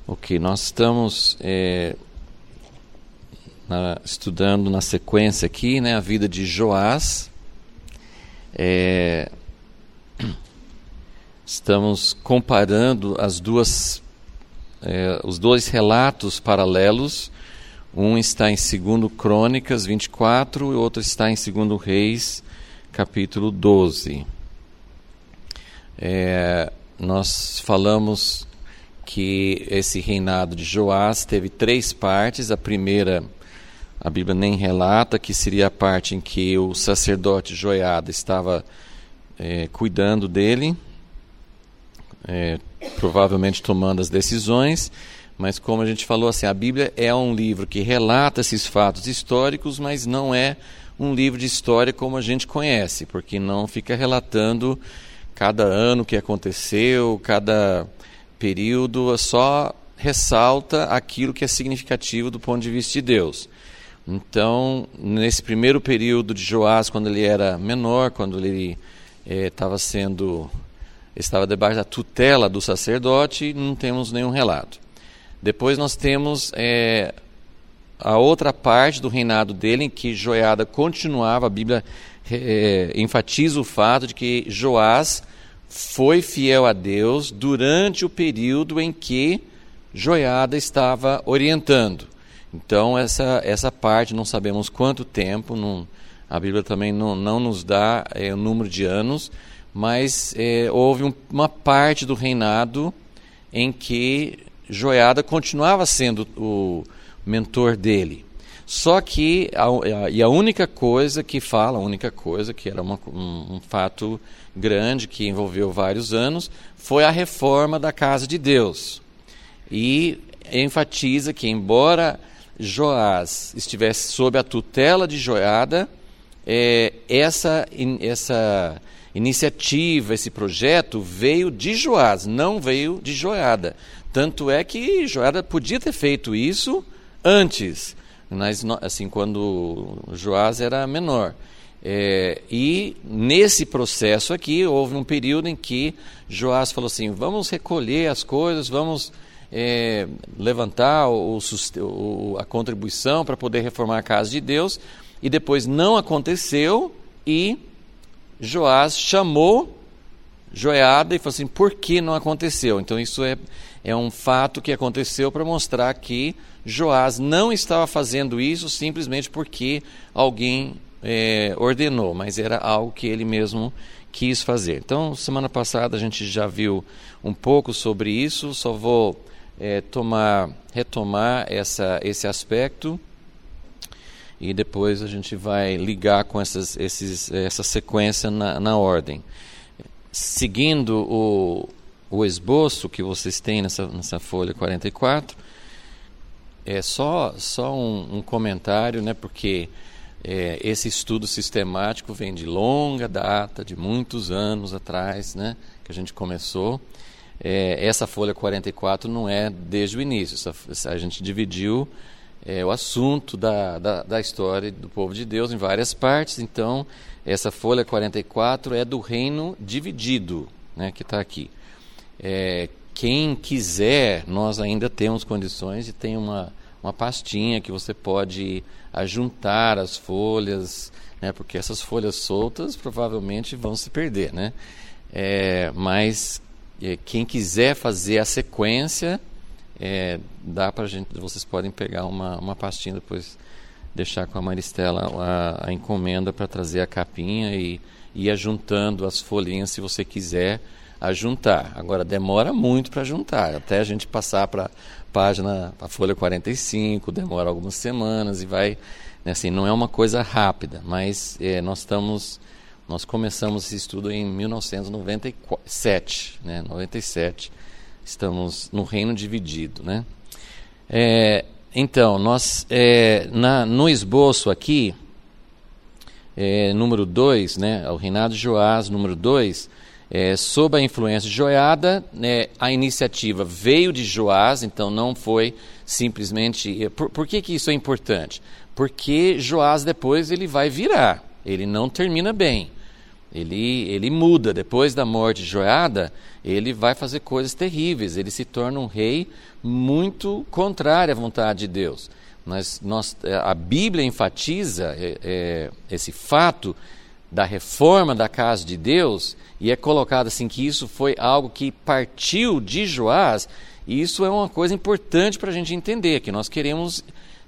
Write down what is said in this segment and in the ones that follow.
Ok, nós estamos estudando na sequência aqui, né, a vida de Joás. Estamos comparando os dois relatos paralelos. Um está em 2 Crônicas 24 e o outro está em 2 Reis, capítulo 12. Nós falamos que esse reinado de Joás teve 3 partes. A primeira, a Bíblia nem relata, que seria a parte em que o sacerdote Joiada estava cuidando dele, provavelmente tomando as decisões. Mas como a gente falou, assim, a Bíblia é um livro que relata esses fatos históricos, mas não é um livro de história como a gente conhece, porque não fica relatando cada ano que aconteceu, cada período, só ressalta aquilo que é significativo do ponto de vista de Deus. Então, nesse primeiro período de Joás, quando ele era menor, quando ele estava debaixo da tutela do sacerdote, não temos nenhum relato. Depois nós temos a outra parte do reinado dele, em que Joiada continuava. A Bíblia enfatiza o fato de que Joás foi fiel a Deus durante o período em que Joiada estava orientando. Então essa parte não sabemos quanto tempo, a Bíblia também não nos dá o número de anos, mas houve uma parte do reinado em que Joiada continuava sendo o mentor dele. Só que a única coisa que era um fato grande que envolveu vários anos, foi a reforma da casa de Deus. E enfatiza que, embora Joás estivesse sob a tutela de Joiada, essa iniciativa, esse projeto veio de Joás, não veio de Joiada. Tanto é que Joiada podia ter feito isso antes, mas, assim, quando Joás era menor. E nesse processo aqui, houve um período em que Joás falou assim: vamos recolher as coisas, vamos levantar a contribuição para poder reformar a casa de Deus. E depois não aconteceu, e Joás chamou Joiada e falou assim: por que não aconteceu? Então isso é um fato que aconteceu para mostrar que Joás não estava fazendo isso simplesmente porque alguém ordenou, mas era algo que ele mesmo quis fazer. Então, semana passada a gente já viu um pouco sobre isso. Só vou retomar esse aspecto, e depois a gente vai ligar com essa sequência na ordem. Seguindo o esboço que vocês têm nessa folha 44, só um comentário, né, porque esse estudo sistemático vem de longa data, de muitos anos atrás, né, que a gente começou. Essa folha 44 não é desde o início. A gente dividiu o assunto da história do povo de Deus em várias partes. Então, essa folha 44 é do reino dividido, né, que está aqui. Quem quiser, nós ainda temos condições de ter uma pastinha que você pode ajuntar as folhas, né, porque essas folhas soltas provavelmente vão se perder, né? Mas quem quiser fazer a sequência, dá para vocês podem pegar uma pastinha, depois deixar com a Maristela a encomenda para trazer a capinha e ir ajuntando as folhinhas, se você quiser ajuntar. Agora, demora muito para juntar, até a gente passar para a folha 45, demora algumas semanas e vai, né, assim, não é uma coisa rápida, mas nós começamos esse estudo em 1997, né, 97, estamos no reino dividido, né? Então, nós, no esboço aqui, número 2, né, o reinado de Joás, número 2, sob a influência de Joiada, a iniciativa veio de Joás, então não foi simplesmente... Por que isso é importante? Porque Joás depois ele vai virar, ele não termina bem. Ele muda. Depois da morte de Joiada, ele vai fazer coisas terríveis. Ele se torna um rei muito contrário à vontade de Deus. A Bíblia enfatiza esse fato da reforma da casa de Deus, e é colocado assim que isso foi algo que partiu de Joás, e isso é uma coisa importante para a gente entender, que nós queremos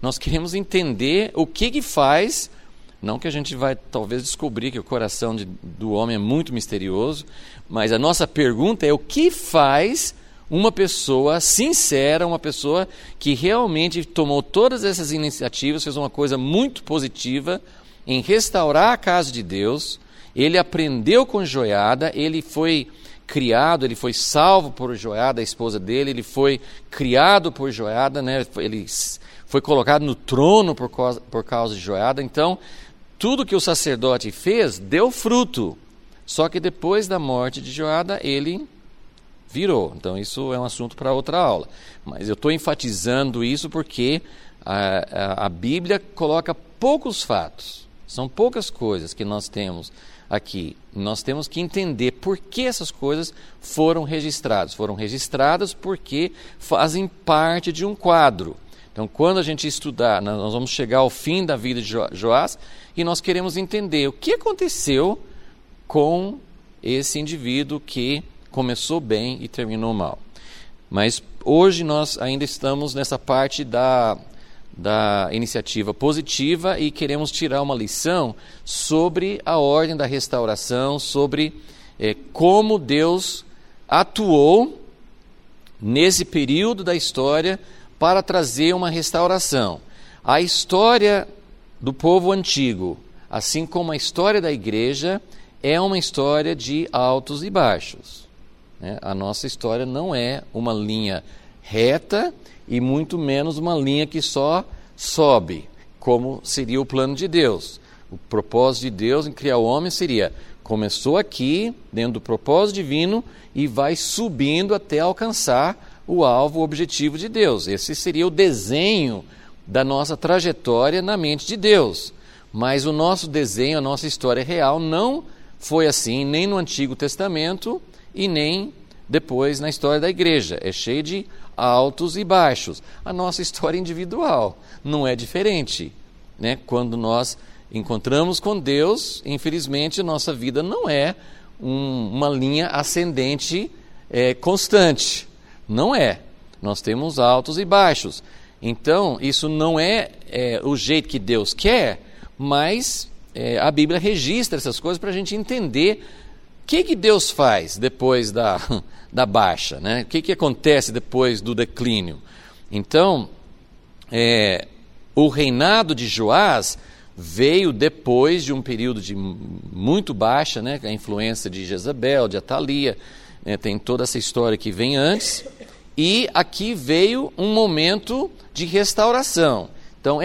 entender o que faz, não que a gente vai talvez descobrir que o coração do homem é muito misterioso, mas a nossa pergunta é o que faz uma pessoa sincera, uma pessoa que realmente tomou todas essas iniciativas, fez uma coisa muito positiva em restaurar a casa de Deus. Ele aprendeu com Joiada, ele foi criado, ele foi salvo por Joiada, a esposa dele, ele foi criado por Joiada, né? Ele foi colocado no trono por causa de Joiada. Então, tudo que o sacerdote fez deu fruto, só que depois da morte de Joiada, ele virou. Então, isso é um assunto para outra aula. Mas eu estou enfatizando isso porque a Bíblia coloca poucos fatos. São poucas coisas que nós temos aqui. Nós temos que entender por que essas coisas foram registradas. Foram registradas porque fazem parte de um quadro. Então, quando a gente estudar, nós vamos chegar ao fim da vida de Joás e nós queremos entender o que aconteceu com esse indivíduo que começou bem e terminou mal. Mas hoje nós ainda estamos nessa parte da iniciativa positiva e queremos tirar uma lição sobre a ordem da restauração, sobre como Deus atuou nesse período da história para trazer uma restauração. A história do povo antigo, assim como a história da igreja, é uma história de altos e baixos. A nossa história não é uma linha reta e muito menos uma linha que só sobe, como seria o plano de Deus. O propósito de Deus em criar o homem seria, começou aqui, dentro do propósito divino, e vai subindo até alcançar o alvo, o objetivo de Deus. Esse seria o desenho da nossa trajetória na mente de Deus. Mas o nosso desenho, a nossa história real não foi assim, nem no Antigo Testamento e nem depois na história da igreja. É cheio de altos e baixos. A nossa história individual não é diferente, né? Quando nós encontramos com Deus, infelizmente, nossa vida não é uma linha ascendente constante. Não é. Nós temos altos e baixos. Então, isso não é o jeito que Deus quer, mas a Bíblia registra essas coisas para a gente entender o que Deus faz depois da baixa, né? O que acontece depois do declínio. Então, o reinado de Joás veio depois de um período de muito baixa, né? A influência de Jezabel, de Atalia, tem toda essa história que vem antes, e aqui veio um momento de restauração. Então,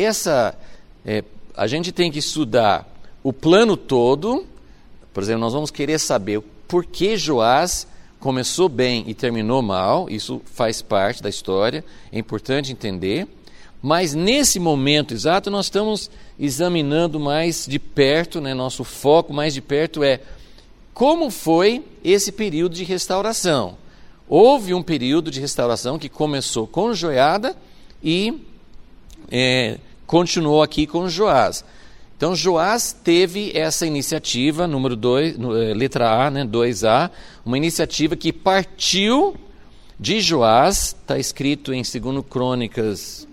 a gente tem que estudar o plano todo. Por exemplo, nós vamos querer saber por que Joás começou bem e terminou mal. Isso faz parte da história, é importante entender. Mas nesse momento exato nós estamos examinando mais de perto, né? Nosso foco mais de perto é como foi esse período de restauração. Houve um período de restauração que começou com Joiada e continuou aqui com Joás. Então, Joás teve essa iniciativa, número 2, letra A, né, 2A, uma iniciativa que partiu de Joás, está escrito em 2 Crônicas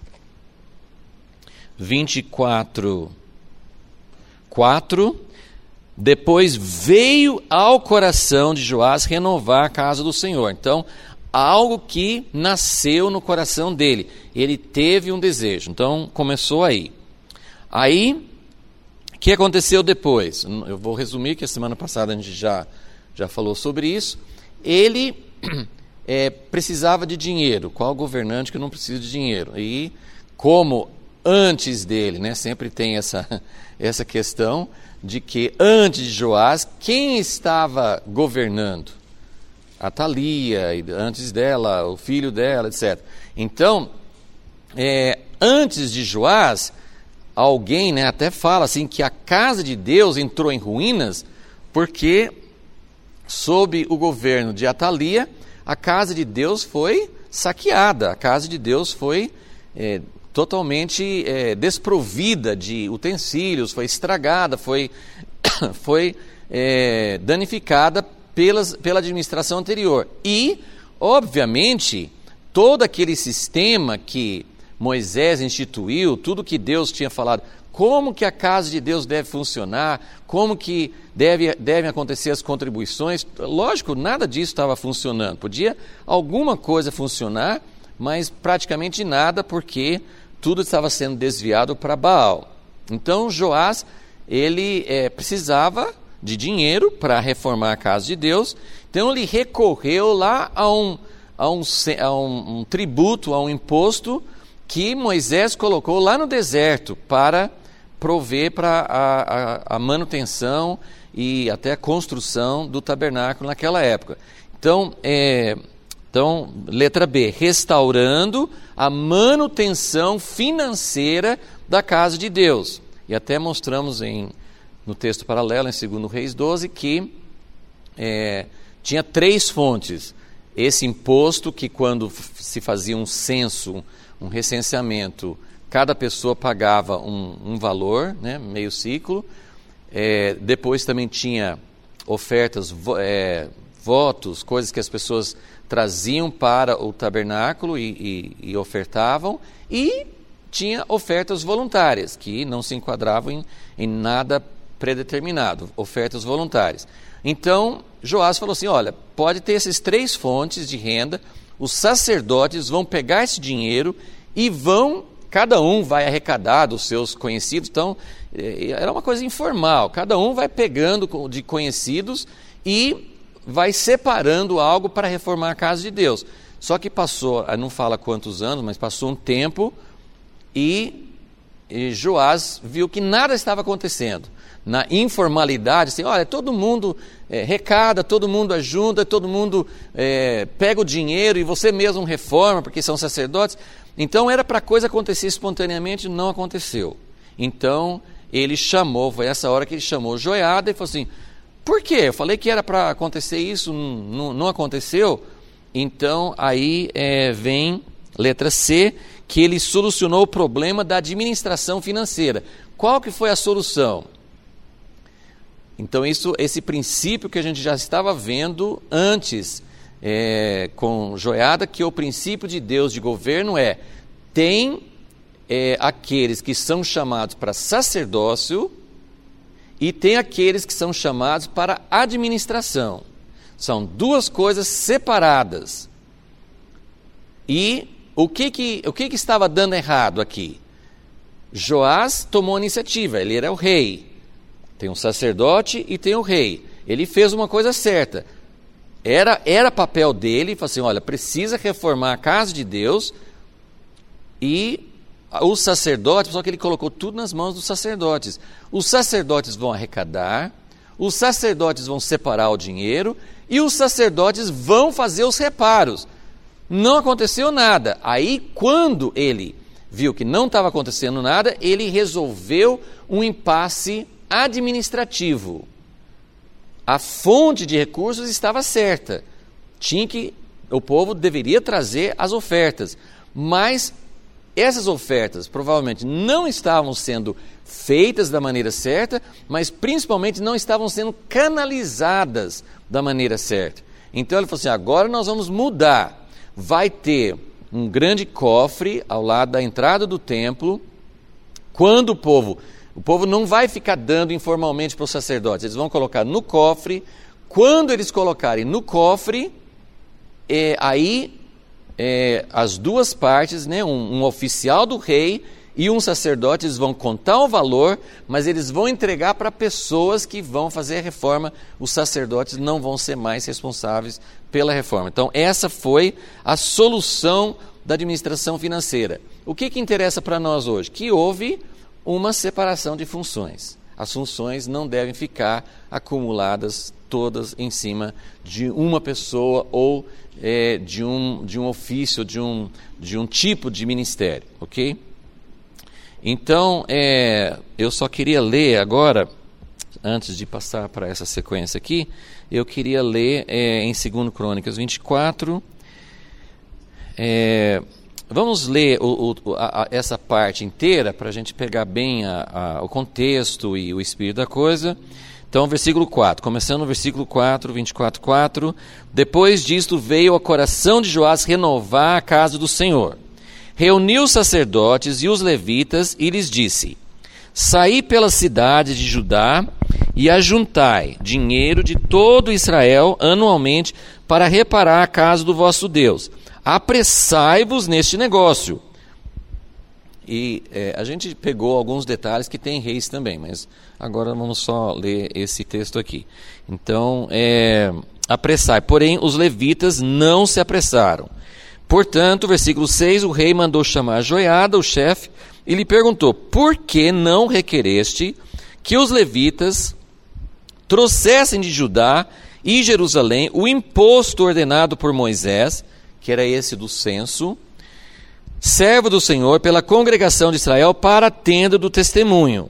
24, 4. Depois veio ao coração de Joás renovar a casa do Senhor. Então, algo que nasceu no coração dele. Ele teve um desejo. Então, começou aí. Aí, o que aconteceu depois? Eu vou resumir, que a semana passada a gente já falou sobre isso. Ele precisava de dinheiro. Qual governante que não precisa de dinheiro? E como antes dele, né, sempre tem essa questão de que antes de Joás, quem estava governando? Atalia, e antes dela, o filho dela, etc. Então, antes de Joás, alguém, né, até fala assim que a casa de Deus entrou em ruínas Porque sob o governo de Atalia, a casa de Deus foi saqueada, a casa de Deus foi totalmente desprovida de utensílios, foi estragada, foi danificada pela administração anterior. E, obviamente, todo aquele sistema que Moisés instituiu, tudo que Deus tinha falado, como que a casa de Deus deve funcionar, como que devem acontecer as contribuições, lógico, nada disso estava funcionando. Podia alguma coisa funcionar, mas praticamente nada, porque tudo estava sendo desviado para Baal. Então Joás, ele precisava de dinheiro para reformar a casa de Deus, então ele recorreu lá a um tributo, a um imposto que Moisés colocou lá no deserto para prover para a manutenção e até a construção do tabernáculo naquela época. Então, letra B, restaurando a manutenção financeira da casa de Deus. E até mostramos no texto paralelo, em 2 Reis 12, que tinha 3 fontes. Esse imposto que, quando se fazia um censo, um recenseamento, cada pessoa pagava um valor, né, meio ciclo. Depois também tinha ofertas, votos, coisas que as pessoas traziam para o tabernáculo e ofertavam. E tinha ofertas voluntárias, que não se enquadravam em nada predeterminado, ofertas voluntárias. Então, Joás falou assim, olha, pode ter essas 3 fontes de renda, os sacerdotes vão pegar esse dinheiro e cada um vai arrecadar dos seus conhecidos. Então, era uma coisa informal, cada um vai pegando de conhecidos e vai separando algo para reformar a casa de Deus. Só que passou, não fala quantos anos, mas passou um tempo e Joás viu que nada estava acontecendo. Na informalidade, assim, olha, todo mundo arrecada, todo mundo ajunta, todo mundo pega o dinheiro e você mesmo reforma, porque são sacerdotes. Então era para a coisa acontecer espontaneamente, não aconteceu. Então ele foi essa hora que ele chamou Joiada e falou assim, por quê? Eu falei que era para acontecer isso, não aconteceu. Então aí vem letra C, que ele solucionou o problema da administração financeira. Qual que foi a solução? Então esse princípio que a gente já estava vendo antes com Joiada, que é o princípio de Deus de governo tem aqueles que são chamados para sacerdócio e tem aqueles que são chamados para administração. São 2 coisas separadas. E o que estava dando errado aqui? Joás tomou a iniciativa, ele era o rei. Tem um sacerdote e tem o rei. Ele fez uma coisa certa. Era papel dele, falou assim, olha, precisa reformar a casa de Deus. E os sacerdotes, só que ele colocou tudo nas mãos dos sacerdotes. Os sacerdotes vão arrecadar, os sacerdotes vão separar o dinheiro e os sacerdotes vão fazer os reparos. Não aconteceu nada. Aí, quando ele viu que não estava acontecendo nada, ele resolveu um impasse administrativo. A fonte de recursos estava certa. O povo deveria trazer as ofertas, mas essas ofertas provavelmente não estavam sendo feitas da maneira certa, mas principalmente não estavam sendo canalizadas da maneira certa. Então ele falou assim, agora nós vamos mudar. Vai ter um grande cofre ao lado da entrada do templo. Quando o povo não vai ficar dando informalmente para os sacerdotes, eles vão colocar no cofre. Quando eles colocarem no cofre, aí as 2 partes, né, um oficial do rei e um sacerdote, eles vão contar o valor, mas eles vão entregar para pessoas que vão fazer a reforma. Os sacerdotes não vão ser mais responsáveis pela reforma. Então essa foi a solução da administração financeira. O que interessa para nós hoje? Que houve uma separação de funções. As funções não devem ficar acumuladas todas em cima de uma pessoa ou de um ofício, de um tipo de ministério, ok? Então, eu só queria ler agora antes de passar para essa sequência aqui, eu queria ler em 2 Crônicas 24. Vamos ler essa parte inteira para a gente pegar bem o contexto e o espírito da coisa. Então, versículo 4, começando no versículo 4, 24:4. Depois disto veio ao coração de Joás renovar a casa do Senhor. Reuniu os sacerdotes e os levitas e lhes disse: saí pelas cidades de Judá e ajuntai dinheiro de todo Israel anualmente para reparar a casa do vosso Deus. Apressai-vos neste negócio. E a gente pegou alguns detalhes que tem Reis também, mas agora vamos só ler esse texto aqui. Então, apressai. Porém, os levitas não se apressaram. Portanto, versículo 6, o rei mandou chamar Joiada, o chefe, e lhe perguntou: por que não requereste que os levitas trouxessem de Judá e Jerusalém o imposto ordenado por Moisés, que era esse do censo, servo do Senhor, pela congregação de Israel, para a tenda do testemunho?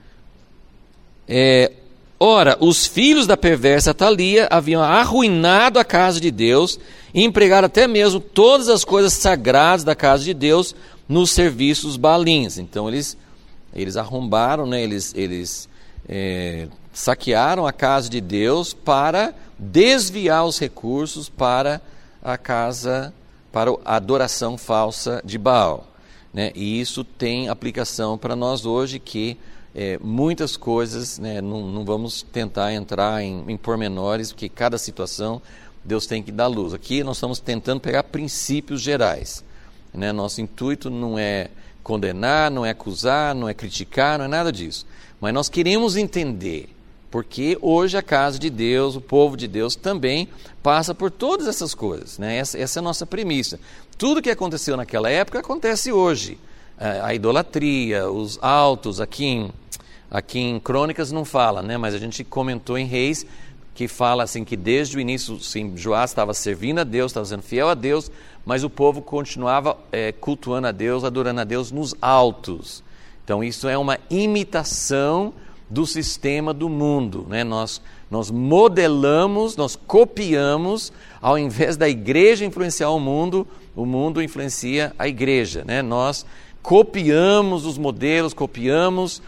Ora, os filhos da perversa Atalia haviam arruinado a casa de Deus e empregado até mesmo todas as coisas sagradas da casa de Deus nos serviços baalins. Então eles arrombaram, né? Eles saquearam a casa de Deus para desviar os recursos para a casa, para a adoração falsa de Baal, né? E isso tem aplicação para nós hoje, que muitas coisas, né, não vamos tentar entrar em pormenores, porque cada situação Deus tem que dar luz. Aqui nós estamos tentando pegar princípios gerais, né? Nosso intuito não é condenar, não é acusar, não é criticar, não é nada disso, mas nós queremos entender porque hoje a casa de Deus, o povo de Deus também passa por todas essas coisas, né? Essa é a nossa premissa. Tudo que aconteceu naquela época acontece hoje. A idolatria, os altos, aqui em Crônicas não fala, né? Mas a gente comentou em Reis, que fala assim que desde o início, sim, Joás estava servindo a Deus, estava sendo fiel a Deus, mas o povo continuava cultuando a Deus, adorando a Deus nos altos. Então isso é uma imitação do sistema do mundo, né? Nós modelamos, nós copiamos, ao invés da igreja influenciar o mundo influencia a igreja, né? Nós copiamos os modelos, copiamos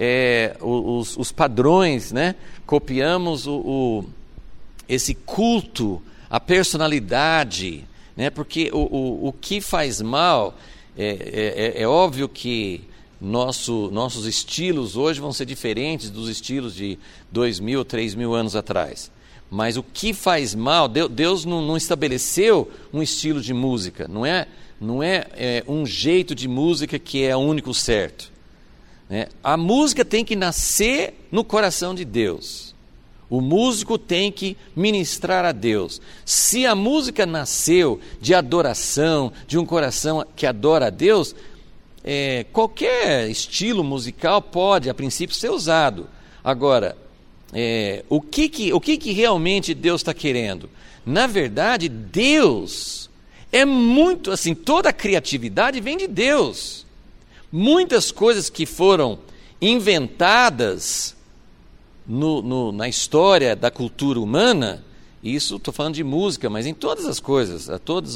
os padrões, né? Copiamos esse culto, a personalidade, né? Porque o que faz mal, é óbvio que nossos estilos hoje vão ser diferentes dos estilos de 2.000, 3.000 anos atrás. Mas o que faz mal, Deus não estabeleceu um estilo de música, não é um jeito de música que é o único certo, né? A música tem que nascer no coração de Deus. O músico tem que ministrar a Deus. Se a música nasceu de adoração, de um coração que adora a Deus, qualquer estilo musical pode, a princípio, ser usado. Agora, o que realmente Deus está querendo? Na verdade, Deus é muito assim, toda a criatividade vem de Deus. Muitas coisas que foram inventadas na história da cultura humana, isso estou falando de música, mas em todas as coisas, todas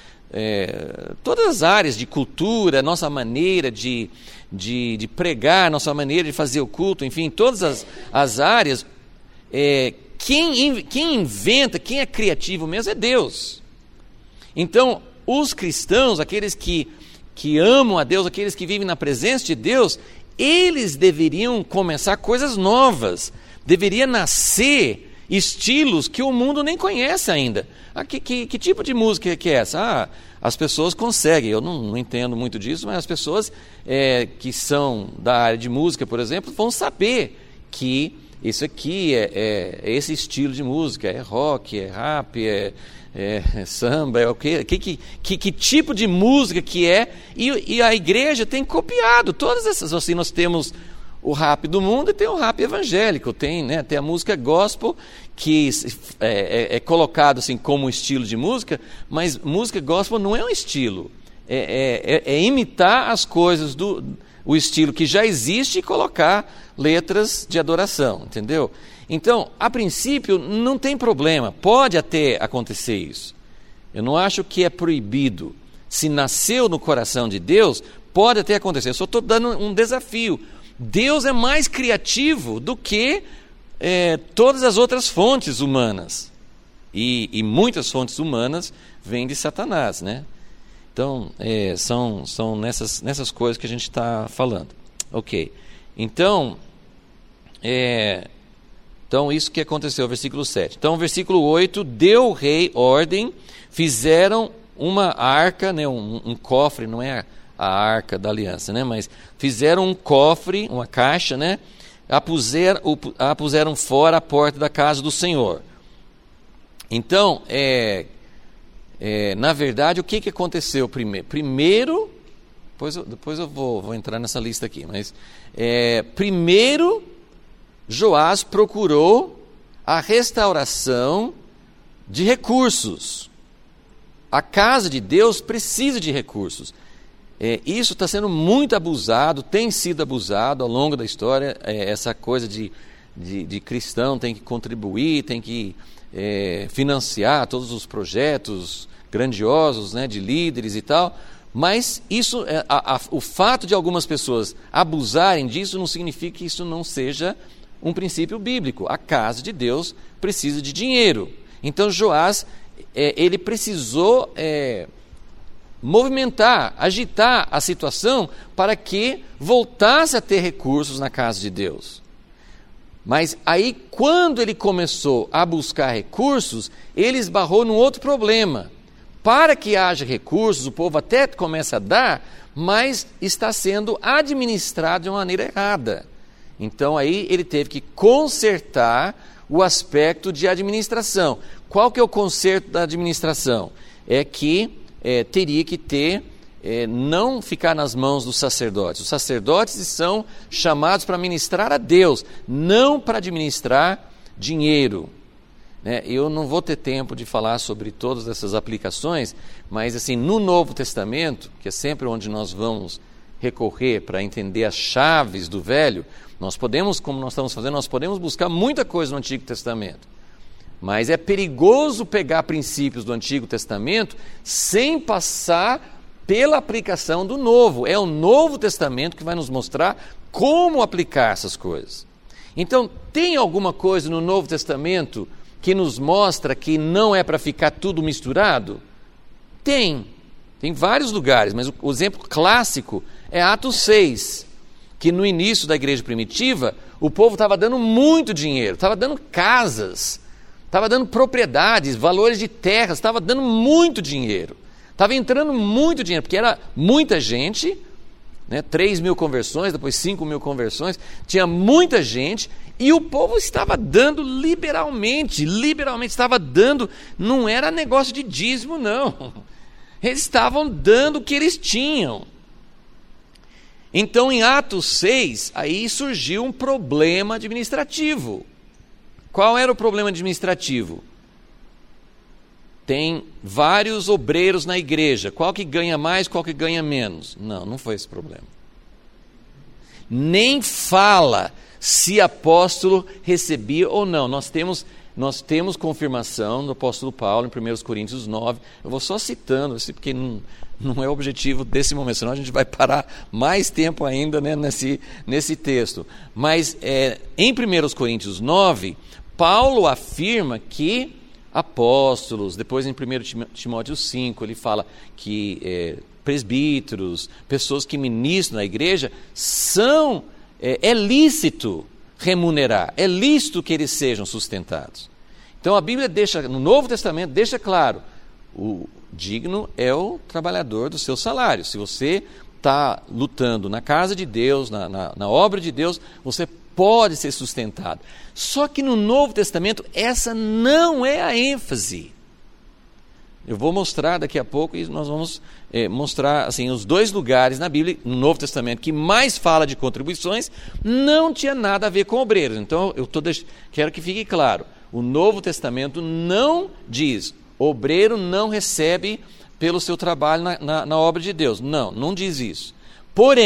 as áreas de cultura, nossa maneira de pregar, nossa maneira de fazer o culto, enfim, todas as áreas, quem inventa, quem é criativo mesmo é Deus. Então, os cristãos, aqueles que amam a Deus, aqueles que vivem na presença de Deus, eles deveriam começar coisas novas, deveria nascer estilos que o mundo nem conhece ainda. Que tipo de música que é essa? As pessoas conseguem, eu não entendo muito disso, mas as pessoas que são da área de música, por exemplo, vão saber que isso aqui é esse estilo de música, é rock, é rap, é samba, é o quê? Que tipo de música que é, e a igreja tem copiado todas essas. Assim, nós temos o rap do mundo e tem o rap evangélico, tem a música gospel, que é colocado assim como estilo de música, mas música gospel não é um estilo, é imitar as coisas o estilo que já existe e colocar letras de adoração, entendeu? Então, a princípio, não tem problema, pode até acontecer isso. Eu não acho que é proibido. Se nasceu no coração de Deus, pode até acontecer. Eu só estou dando um desafio. Deus é mais criativo do que todas as outras fontes humanas. E muitas fontes humanas vêm de Satanás, né? Então, são nessas coisas que a gente está falando. Ok. Então, isso que aconteceu, versículo 7. Então, versículo 8, deu o rei ordem, fizeram uma arca, né, um cofre, não é a arca da aliança, né, mas fizeram um cofre, uma caixa, né, a puseram fora a porta da casa do Senhor. Então, na verdade, o que aconteceu primeiro? Primeiro, depois eu vou entrar nessa lista aqui, mas primeiro Joás procurou a restauração de recursos. A casa de Deus precisa de recursos. Isso está sendo muito abusado, tem sido abusado ao longo da história, essa coisa de cristão tem que contribuir, tem que financiar todos os projetos grandiosos, né, de líderes e tal, mas isso, o fato de algumas pessoas abusarem disso não significa que isso não seja um princípio bíblico. A casa de Deus precisa de dinheiro. Então Joás, ele precisou movimentar, agitar a situação para que voltasse a ter recursos na casa de Deus. Mas aí, quando ele começou a buscar recursos, ele esbarrou num outro problema. Para que haja recursos, o povo até começa a dar, mas está sendo administrado de uma maneira errada. Então aí ele teve que consertar o aspecto de administração. Qual que é o conserto da administração? É que teria que ter, não ficar nas mãos dos sacerdotes. Os sacerdotes são chamados para ministrar a Deus, não para administrar dinheiro. Eu não vou ter tempo de falar sobre todas essas aplicações, mas assim, no Novo Testamento, que é sempre onde nós vamos recorrer para entender as chaves do Velho, nós podemos, como nós estamos fazendo, nós podemos buscar muita coisa no Antigo Testamento. Mas é perigoso pegar princípios do Antigo Testamento sem passar pela aplicação do Novo. É o Novo Testamento que vai nos mostrar como aplicar essas coisas. Então, tem alguma coisa no Novo Testamento que nos mostra que não é para ficar tudo misturado? Tem vários lugares, mas o exemplo clássico é Atos 6, que no início da igreja primitiva, o povo estava dando muito dinheiro, estava dando casas, estava dando propriedades, valores de terras, estava dando muito dinheiro, estava entrando muito dinheiro, porque era muita gente, né, 3.000 conversões, depois 5.000 conversões, tinha muita gente, e o povo estava dando liberalmente estava dando, não era negócio de dízimo não, eles estavam dando o que eles tinham. Então, em Atos 6, aí surgiu um problema administrativo. Qual era o problema administrativo? Tem vários obreiros na igreja. Qual que ganha mais, qual que ganha menos? Não foi esse problema. Nem fala se apóstolo recebia ou não. Nós temos confirmação do apóstolo Paulo em 1 Coríntios 9. Eu vou só citando, porque não é o objetivo desse momento, senão a gente vai parar mais tempo ainda, né, nesse texto. Mas em 1 Coríntios 9, Paulo afirma que apóstolos, depois em 1 Timóteo 5, ele fala que presbíteros, pessoas que ministram na igreja, é lícito remunerar, é lícito que eles sejam sustentados. Então a Bíblia no Novo Testamento deixa claro, o digno é o trabalhador do seu salário. Se você está lutando na casa de Deus, na obra de Deus, você pode ser sustentado. Só que no Novo Testamento essa não é a ênfase. Eu vou mostrar daqui a pouco, e nós vamos mostrar assim, os dois lugares na Bíblia, no Novo Testamento, que mais fala de contribuições, não tinha nada a ver com obreiros. Então, quero que fique claro, o Novo Testamento não diz, obreiro não recebe pelo seu trabalho na obra de Deus. Não diz isso. Porém,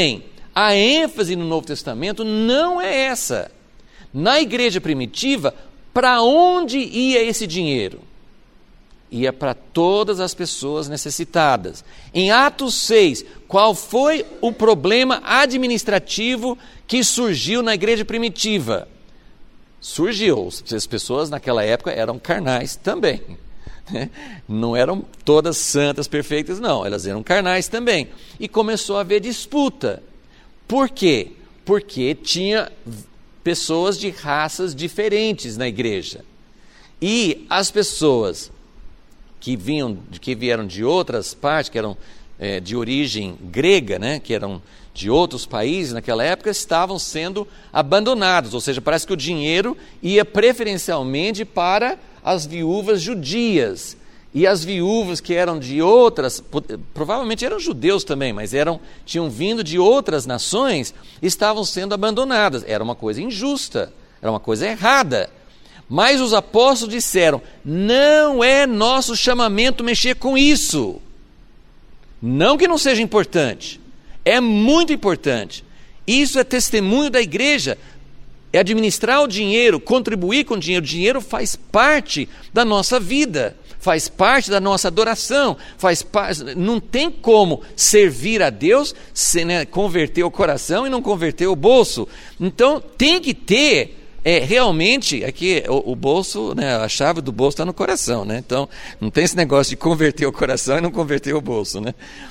a ênfase no Novo Testamento não é essa. Na igreja primitiva, para onde ia esse dinheiro? Ia para todas as pessoas necessitadas. Em Atos 6, qual foi o problema administrativo que surgiu na igreja primitiva? Surgiu. As pessoas naquela época eram carnais também. Não eram todas santas, perfeitas, não. Elas eram carnais também. E começou a haver disputa. Por quê? Porque tinha pessoas de raças diferentes na igreja. E as pessoas que vieram de outras partes, que eram de origem grega, né, que eram de outros países naquela época, estavam sendo abandonados. Ou seja, parece que o dinheiro ia preferencialmente para as viúvas judias. E as viúvas que eram de outras, provavelmente eram judeus também, mas tinham vindo de outras nações, estavam sendo abandonadas. Era uma coisa injusta, era uma coisa errada. Mas os apóstolos disseram, não é nosso chamamento mexer com isso. Não que não seja importante, é muito importante. Isso é testemunho da igreja, é administrar o dinheiro, contribuir com o dinheiro. O dinheiro faz parte da nossa vida, faz parte da nossa adoração, não tem como servir a Deus sem, converter o coração e não converter o bolso. Então tem que ter realmente, aqui o bolso, a chave do bolso está no coração, então não tem esse negócio de converter o coração e não converter o bolso,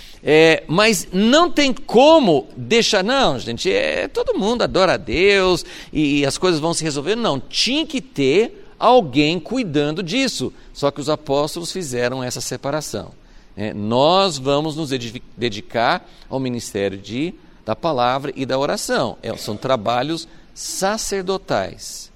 mas não tem como deixar, não, gente, todo mundo adora a Deus e as coisas vão se resolver. Não, tinha que ter alguém cuidando disso. Só que os apóstolos fizeram essa separação. Nós vamos nos dedicar ao ministério da palavra e da oração. São trabalhos sacerdotais.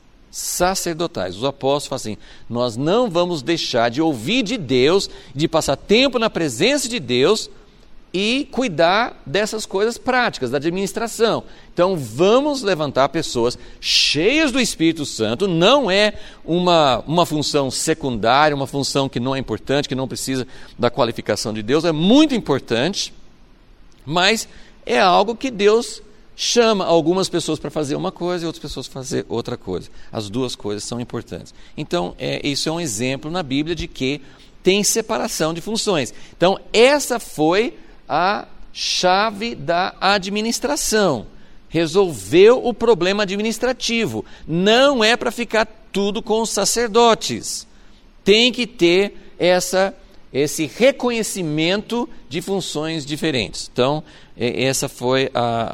Os apóstolos falam assim, nós não vamos deixar de ouvir de Deus, de passar tempo na presença de Deus e cuidar dessas coisas práticas, da administração. Então vamos levantar pessoas cheias do Espírito Santo. Não é uma função secundária, uma função que não é importante, que não precisa da qualificação de Deus. É muito importante, mas é algo que Deus chama algumas pessoas para fazer uma coisa e outras pessoas para fazer outra coisa. As duas coisas são importantes. Então isso é um exemplo na Bíblia de que tem separação de funções. Então essa foi a chave da administração. Resolveu o problema administrativo. Não é para ficar tudo com os sacerdotes. Tem que ter esse reconhecimento de funções diferentes. Então, essa foi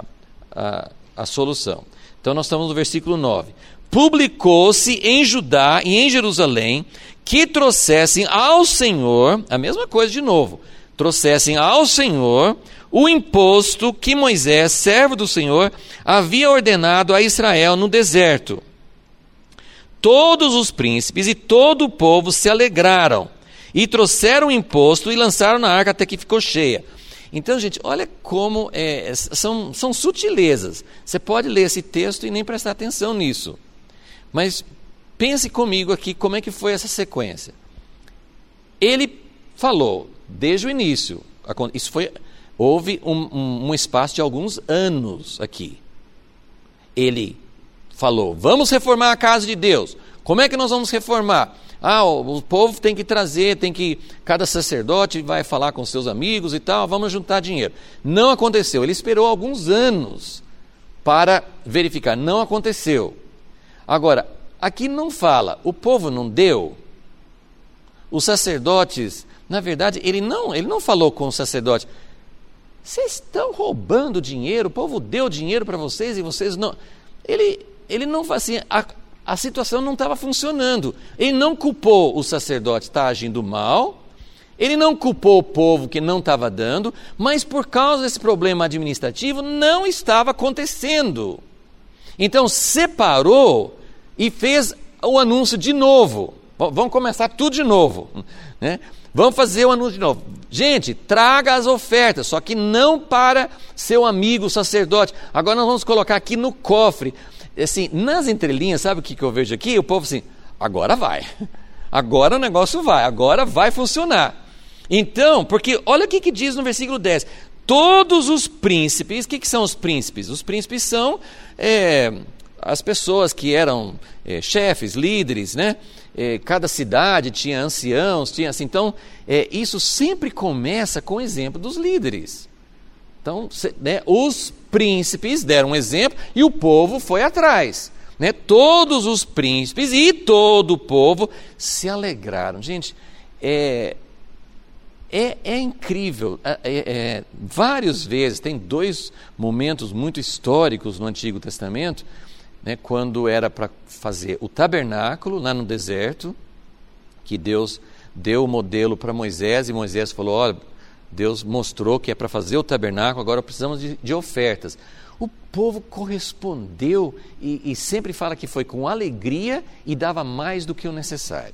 a solução. Então, nós estamos no versículo 9. Publicou-se em Judá e em Jerusalém que trouxessem ao Senhor, a mesma coisa de novo, trouxessem ao Senhor o imposto que Moisés, servo do Senhor, havia ordenado a Israel no deserto. Todos os príncipes e todo o povo se alegraram e trouxeram o imposto e lançaram na arca até que ficou cheia. Então, gente, olha como são sutilezas. Você pode ler esse texto e nem prestar atenção nisso. Mas pense comigo aqui como é que foi essa sequência. Ele falou desde o início, houve um espaço de alguns anos aqui. Ele falou, vamos reformar a casa de Deus. Como é que nós vamos reformar? O povo tem que trazer, cada sacerdote vai falar com seus amigos e tal, vamos juntar dinheiro. Não aconteceu, ele esperou alguns anos para verificar, não aconteceu. Agora, aqui não fala, o povo não deu, os sacerdotes, na verdade, ele não falou com os sacerdotes, vocês estão roubando dinheiro, o povo deu dinheiro para vocês e vocês não... Ele não faz assim, a situação não estava funcionando. Ele não culpou o sacerdote estar agindo mal, ele não culpou o povo que não estava dando, mas por causa desse problema administrativo não estava acontecendo. Então separou e fez o anúncio de novo. Vamos começar tudo de novo, Vamos fazer o anúncio de novo. Gente, traga as ofertas, só que não para seu amigo sacerdote. Agora nós vamos colocar aqui no cofre. Assim, nas entrelinhas, sabe o que eu vejo aqui? O povo assim, agora vai. Agora o negócio vai, agora vai funcionar. Então, porque olha o que diz no versículo 10. todos os príncipes. O que são os príncipes? Os príncipes são as pessoas que eram chefes, líderes, né? Cada cidade tinha anciãos, tinha assim. Então, isso sempre começa com o exemplo dos líderes. Então, né, os príncipes deram um exemplo e o povo foi atrás. Né? Todos os príncipes e todo o povo se alegraram. Gente, é incrível. Várias vezes, tem 2 momentos muito históricos no Antigo Testamento, né, quando era para fazer o tabernáculo lá no deserto, que Deus deu o modelo para Moisés, e Moisés falou: olha, Deus mostrou que é para fazer o tabernáculo, agora precisamos de ofertas. O povo correspondeu e sempre fala que foi com alegria e dava mais do que o necessário.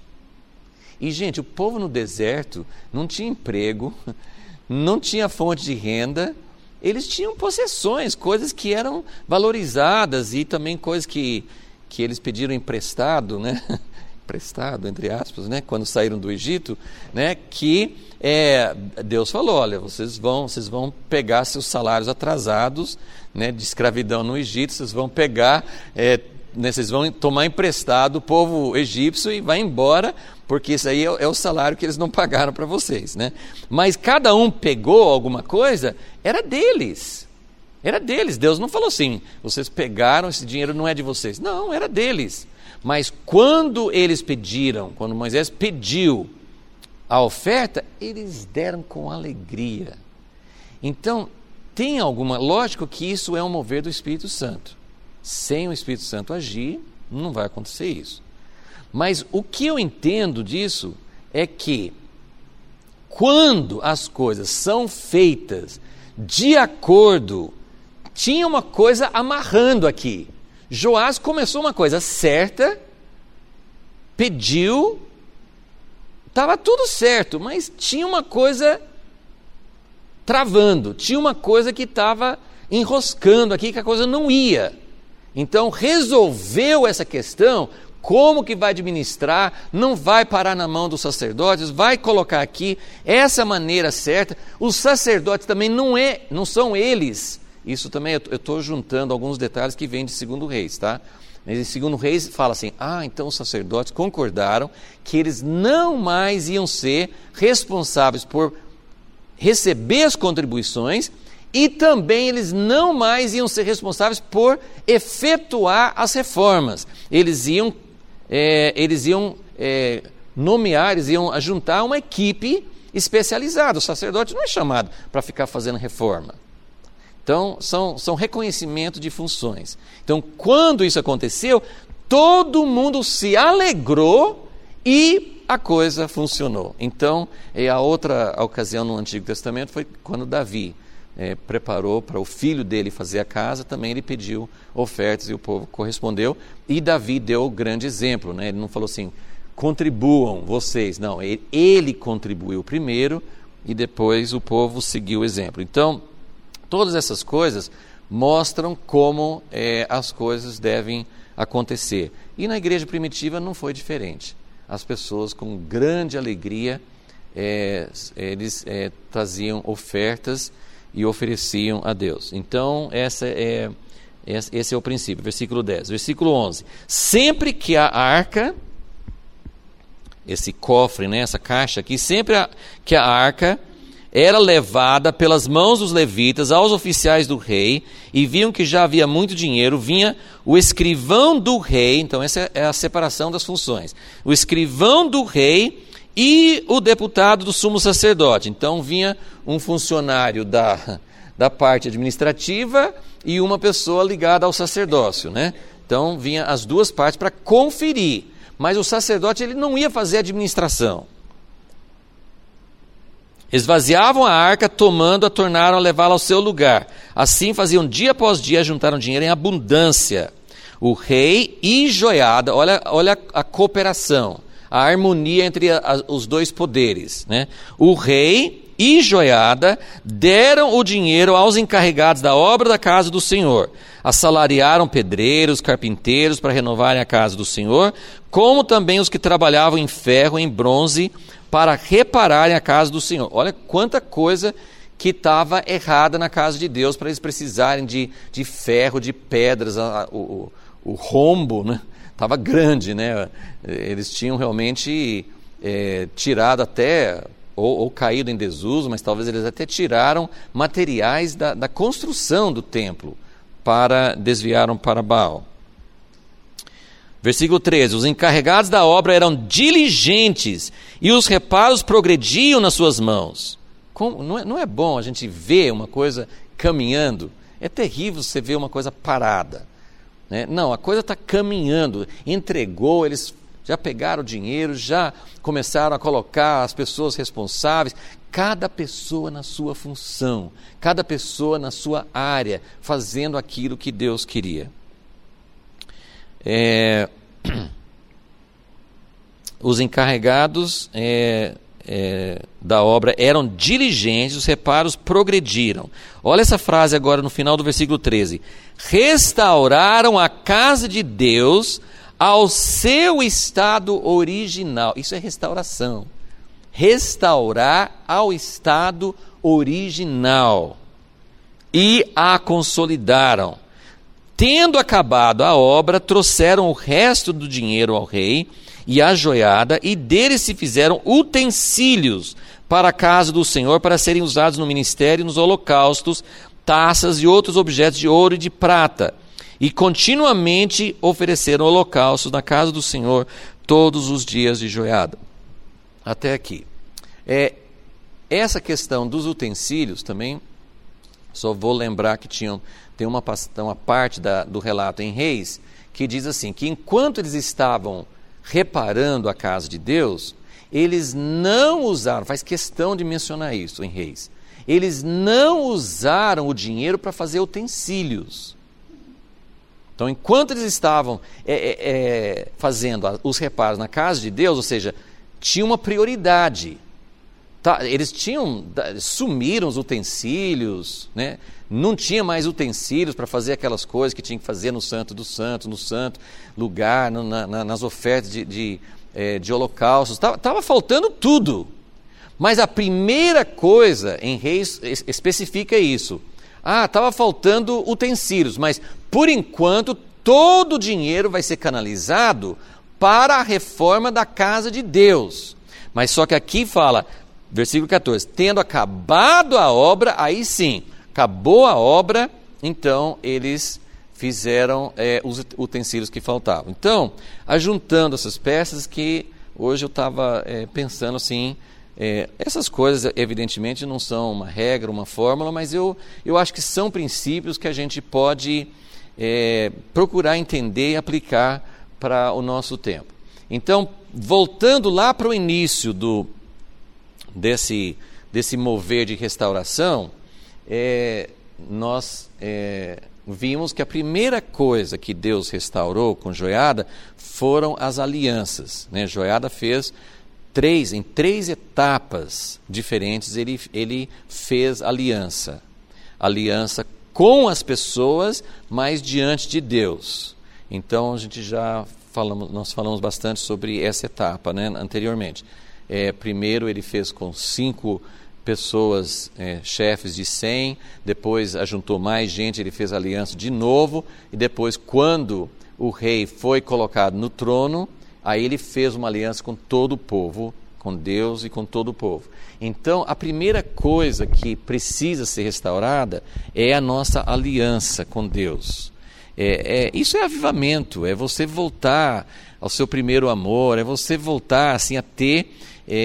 E, gente, o povo no deserto não tinha emprego, não tinha fonte de renda, eles tinham possessões, coisas que eram valorizadas e também coisas que eles pediram emprestado, né? Emprestado, entre aspas, né? Quando saíram do Egito, né? Que Deus falou: olha, vocês vão pegar seus salários atrasados, né? De escravidão no Egito, vocês vão pegar, né? Vocês vão tomar emprestado o povo egípcio e vai embora, porque isso aí é o salário que eles não pagaram para vocês, né? Mas cada um pegou alguma coisa, era deles. Era deles. Deus não falou assim: vocês pegaram, esse dinheiro não é de vocês. Não, era deles. Mas quando eles pediram, quando Moisés pediu a oferta, eles deram com alegria. Então, lógico que isso é um mover do Espírito Santo. Sem o Espírito Santo agir, não vai acontecer isso. Mas o que eu entendo disso é que quando as coisas são feitas de acordo, tinha uma coisa amarrando aqui. Joás começou uma coisa certa, pediu, estava tudo certo, mas tinha uma coisa travando, tinha uma coisa que estava enroscando aqui, que a coisa não ia. Então resolveu essa questão, como que vai administrar, não vai parar na mão dos sacerdotes, vai colocar aqui essa maneira certa. Os sacerdotes também não são eles. Isso também, eu estou juntando alguns detalhes que vêm de 2 Reis, tá? Mas em 2 Reis fala assim: então os sacerdotes concordaram que eles não mais iam ser responsáveis por receber as contribuições e também eles não mais iam ser responsáveis por efetuar as reformas. Eles iam nomear, eles iam juntar uma equipe especializada. O sacerdote não é chamado para ficar fazendo reforma. Então, são reconhecimento de funções. Então, quando isso aconteceu, todo mundo se alegrou e a coisa funcionou. Então, a outra ocasião no Antigo Testamento foi quando Davi preparou para o filho dele fazer a casa, também ele pediu ofertas e o povo correspondeu. E Davi deu o grande exemplo, né? Ele não falou assim: contribuam vocês. Não, ele contribuiu primeiro e depois o povo seguiu o exemplo. Então, todas essas coisas mostram como as coisas devem acontecer. E na igreja primitiva não foi diferente. As pessoas, com grande alegria, eles traziam ofertas e ofereciam a Deus. Então, esse é o princípio. Versículo 10. Versículo 11. Sempre que a arca, esse cofre, né, essa caixa aqui, sempre que a arca era levada pelas mãos dos levitas aos oficiais do rei, e viam que já havia muito dinheiro, vinha o escrivão do rei. Então essa é a separação das funções. O escrivão do rei e o deputado do sumo sacerdote. Então vinha um funcionário da parte administrativa e uma pessoa ligada ao sacerdócio, né? Então vinha as duas partes para conferir, mas o sacerdote ele não ia fazer administração. Esvaziavam a arca, tomando-a, tornaram a levá-la ao seu lugar. Assim faziam dia após dia, juntaram dinheiro em abundância. O rei e Joiada, olha a cooperação, a harmonia entre os dois poderes, né? O rei e Joiada deram o dinheiro aos encarregados da obra da casa do Senhor. Assalariaram pedreiros, carpinteiros para renovarem a casa do Senhor, como também os que trabalhavam em ferro, em bronze, para repararem a casa do Senhor. Olha quanta coisa que estava errada na casa de Deus, para eles precisarem de ferro, de pedras, o rombo, né, estava grande, né? Eles tinham realmente tirado até, ou caído em desuso, mas talvez eles até tiraram materiais da construção do templo, desviaram para Baal. Versículo 13, os encarregados da obra eram diligentes e os reparos progrediam nas suas mãos. Não é bom a gente ver uma coisa caminhando? É terrível você ver uma coisa parada, né? Não, a coisa está caminhando, entregou, eles já pegaram o dinheiro, já começaram a colocar as pessoas responsáveis, cada pessoa na sua função, cada pessoa na sua área, fazendo aquilo que Deus queria. Os encarregados da obra eram diligentes, os reparos progrediram. Olha essa frase agora no final do versículo 13. Restauraram a casa de Deus ao seu estado original. Isso é restauração. Restaurar ao estado original. E a consolidaram. Tendo acabado a obra, trouxeram o resto do dinheiro ao rei e a joiada, e deles se fizeram utensílios para a casa do Senhor, para serem usados no ministério, nos holocaustos, taças e outros objetos de ouro e de prata. E continuamente ofereceram holocaustos na casa do Senhor todos os dias de joiada. Até aqui. Essa questão dos utensílios também, só vou lembrar que tem uma parte do relato em Reis, que diz assim, que enquanto eles estavam reparando a casa de Deus, eles não usaram, faz questão de mencionar isso em Reis, eles não usaram o dinheiro para fazer utensílios. Então, enquanto eles estavam fazendo os reparos na casa de Deus, ou seja, tinha uma prioridade. Eles sumiram os utensílios, né? Não tinha mais utensílios para fazer aquelas coisas que tinha que fazer no santo do santo, no santo lugar, nas ofertas de holocaustos. Estava faltando tudo. Mas a primeira coisa em Reis especifica isso. Estava faltando utensílios, mas por enquanto todo o dinheiro vai ser canalizado para a reforma da casa de Deus. Mas só que aqui fala, versículo 14, tendo acabado a obra, aí sim, acabou a obra, então eles fizeram os utensílios que faltavam. Então, ajuntando essas peças, que hoje eu estava pensando assim, essas coisas evidentemente não são uma regra, uma fórmula, mas eu acho que são princípios que a gente pode procurar entender e aplicar para o nosso tempo. Então, voltando lá para o início desse mover de restauração, nós vimos que a primeira coisa que Deus restaurou com Joiada foram as alianças, né? Joiada fez em três etapas diferentes, ele fez aliança com as pessoas, mas diante de Deus. Então nós falamos bastante sobre essa etapa, né, anteriormente. Primeiro ele fez com 5 pessoas, chefes de 100, depois ajuntou mais gente, ele fez aliança de novo, e depois, quando o rei foi colocado no trono, aí ele fez uma aliança com todo o povo, com Deus e com todo o povo. Então, a primeira coisa que precisa ser restaurada é a nossa aliança com Deus. Isso é avivamento, é você voltar ao seu primeiro amor, é você voltar assim, a ter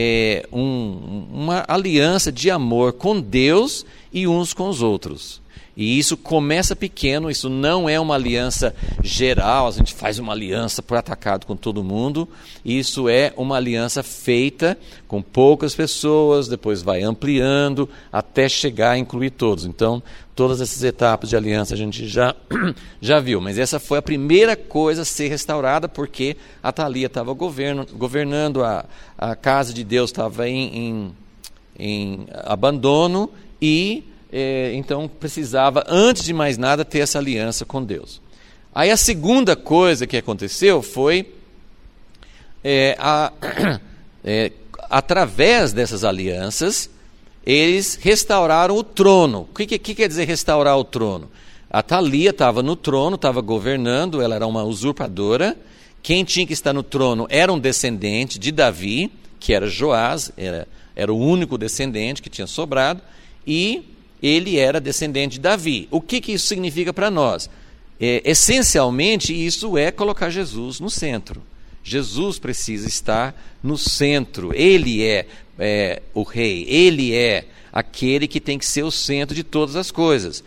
uma aliança de amor com Deus e uns com os outros. E isso começa pequeno, isso não é uma aliança geral, a gente faz uma aliança por atacado com todo mundo. Isso é uma aliança feita com poucas pessoas, depois vai ampliando até chegar a incluir todos. Então, todas essas etapas de aliança a gente já viu, mas essa foi a primeira coisa a ser restaurada, porque a Thalia estava governando, a casa de Deus estava em abandono e então precisava, antes de mais nada, ter essa aliança com Deus. Aí a segunda coisa que aconteceu foi através dessas alianças, eles restauraram o trono. O que quer dizer restaurar o trono? A Thalia estava no trono, estava governando, ela era uma usurpadora. Quem tinha que estar no trono era um descendente de Davi, que era Joás, era o único descendente que tinha sobrado, e ele era descendente de Davi. O que isso significa para nós? Essencialmente, isso é colocar Jesus no centro. Jesus precisa estar no centro. Ele é o rei, ele é aquele que tem que ser o centro de todas as coisas.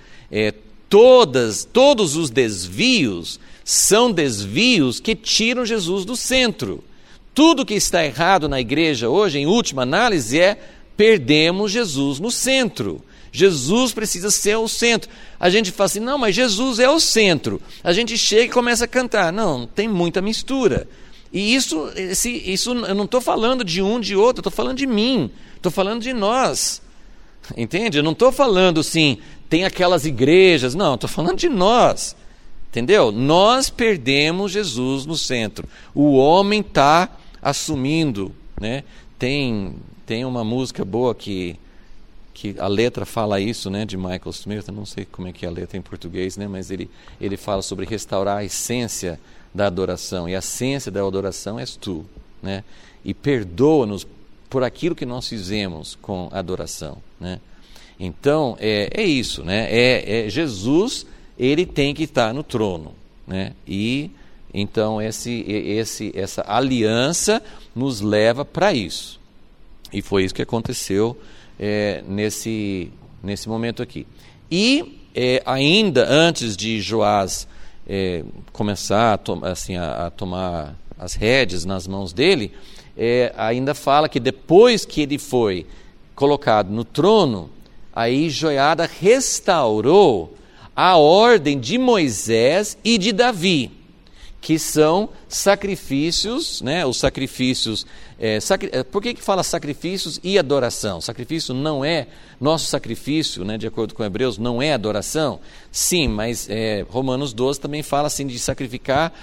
Todos os desvios são desvios que tiram Jesus do centro. Tudo que está errado na igreja hoje, em última análise, perdemos Jesus no centro. Jesus precisa ser o centro. A gente fala assim, não, mas Jesus é o centro. A gente chega e começa a cantar. Não, tem muita mistura. E isso eu não estou falando de um, de outro, estou falando de mim, estou falando de nós. Entende? Eu não estou falando assim, tem aquelas igrejas, não, estou falando de nós. Entendeu? Nós perdemos Jesus no centro. O homem está assumindo, né? Tem uma música boa que a letra fala isso, né, de Michael Smith, eu não sei como é que é a letra em português, né, mas ele fala sobre restaurar a essência da adoração, e a essência da adoração és tu, né, e perdoa-nos por aquilo que nós fizemos com a adoração, né. Então, é isso, né, Jesus, ele tem que estar no trono, né, e então essa aliança nos leva para isso, e foi isso que aconteceu nesse momento aqui. E ainda antes de Joás começar a tomar as rédeas nas mãos dele, ainda fala que depois que ele foi colocado no trono, aí Joiada restaurou a ordem de Moisés e de Davi, que são sacrifícios, né? Os sacrifícios, por que fala sacrifícios e adoração? Sacrifício não é, nosso sacrifício, né, de acordo com Hebreus, não é adoração? Sim, mas Romanos 12 também fala assim de sacrificar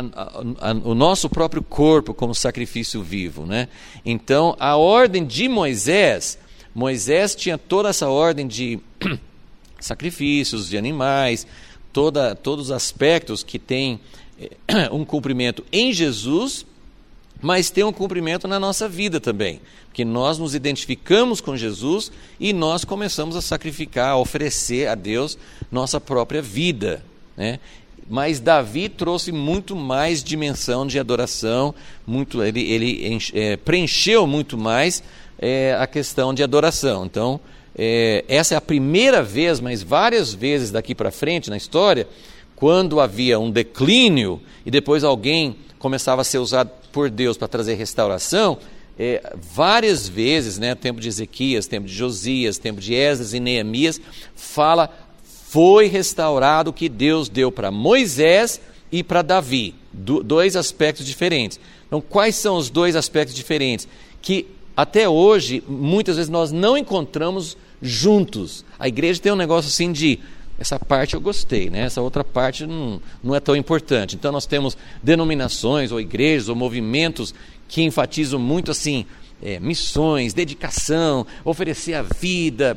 o nosso próprio corpo como sacrifício vivo, né? Então, a ordem de Moisés tinha toda essa ordem de sacrifícios de animais, todos os aspectos que tem um cumprimento em Jesus, mas tem um cumprimento na nossa vida também, porque nós nos identificamos com Jesus e nós começamos a sacrificar, a oferecer a Deus nossa própria vida, né? Mas Davi trouxe muito mais dimensão de adoração, ele preencheu muito mais a questão de adoração. Então, essa é a primeira vez, mas várias vezes daqui para frente na história, quando havia um declínio e depois alguém começava a ser usado por Deus para trazer restauração, várias vezes, né, tempo de Ezequias, tempo de Josias, tempo de Esdras e Neemias, fala, foi restaurado o que Deus deu para Moisés e para Davi, dois aspectos diferentes. Então, quais são os dois aspectos diferentes? Que até hoje, muitas vezes nós não encontramos juntos. A igreja tem um negócio assim de, essa parte eu gostei, né? Essa outra parte não é tão importante. Então nós temos denominações ou igrejas ou movimentos que enfatizam muito assim, missões, dedicação, oferecer a vida,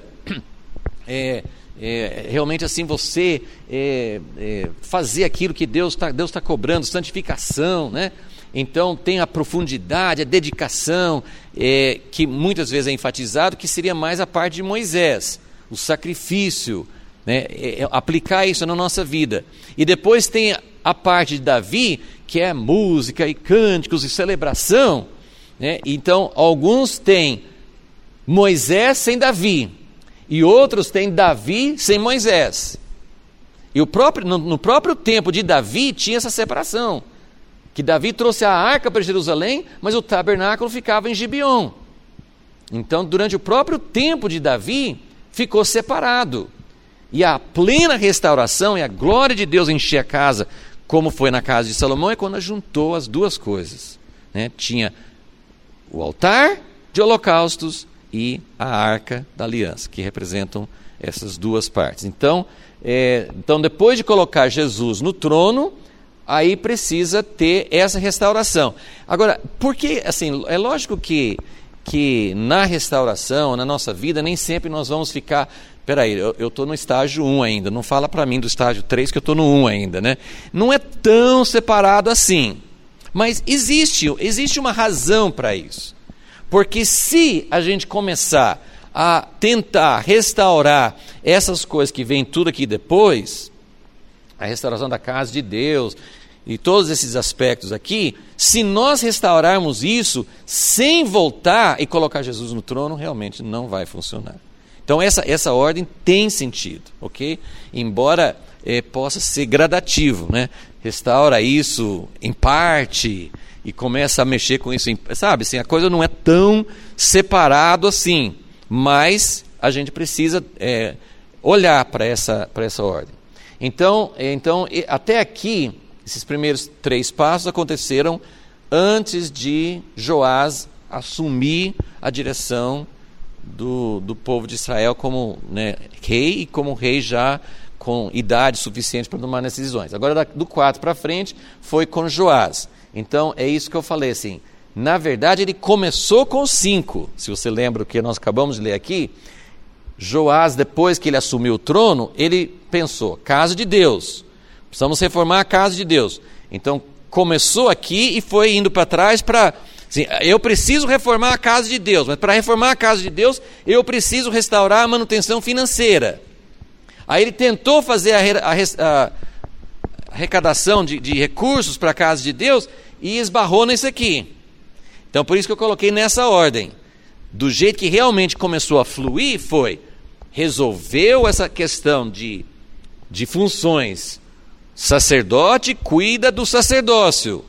realmente assim você fazer aquilo que Deus tá cobrando, santificação, né? Então tem a profundidade, a dedicação, que muitas vezes é enfatizado, que seria mais a parte de Moisés, o sacrifício, né? Aplicar isso na nossa vida. E depois tem a parte de Davi, que é música e cânticos e celebração, né? Então alguns têm Moisés sem Davi e outros têm Davi sem Moisés. E no próprio tempo de Davi tinha essa separação, que Davi trouxe a arca para Jerusalém, mas o tabernáculo ficava em Gibeon. Então durante o próprio tempo de Davi ficou separado. E a plena restauração e a glória de Deus encher a casa, como foi na casa de Salomão, é quando juntou as duas coisas, né? Tinha o altar de holocaustos e a arca da aliança, que representam essas duas partes. Então depois de colocar Jesus no trono, aí precisa ter essa restauração. Agora, porque, assim, é lógico que que na restauração, na nossa vida, nem sempre nós vamos ficar... Peraí, eu estou no estágio 1 ainda, não fala para mim do estágio 3 que eu estou no 1 ainda, né? Não é tão separado assim, mas existe uma razão para isso. Porque se a gente começar a tentar restaurar essas coisas que vêm tudo aqui depois, a restauração da casa de Deus e todos esses aspectos aqui, se nós restaurarmos isso sem voltar e colocar Jesus no trono, realmente não vai funcionar. Então essa ordem tem sentido, ok? Embora possa ser gradativo, né? Restaura isso em parte e começa a mexer com isso, sabe? Assim, a coisa não é tão separado assim, mas a gente precisa olhar para essa ordem. Então, até aqui, esses primeiros 3 passos aconteceram antes de Joás assumir a direção do povo de Israel como, né, rei, e como rei já com idade suficiente para tomar essas decisões. Agora, do 4 para frente, foi com Joás. Então, é isso que eu falei, assim, na verdade, ele começou com 5, se você lembra o que nós acabamos de ler aqui. Joás, depois que ele assumiu o trono, ele pensou, casa de Deus, precisamos reformar a casa de Deus. Então, começou aqui e foi indo para trás para... Assim, eu preciso reformar a casa de Deus, mas para reformar a casa de Deus, eu preciso restaurar a manutenção financeira. Aí ele tentou fazer a arrecadação de recursos para a casa de Deus e esbarrou nisso aqui. Então, por isso que eu coloquei nessa ordem. Do jeito que realmente começou a fluir, resolveu essa questão de funções. Sacerdote cuida do sacerdócio.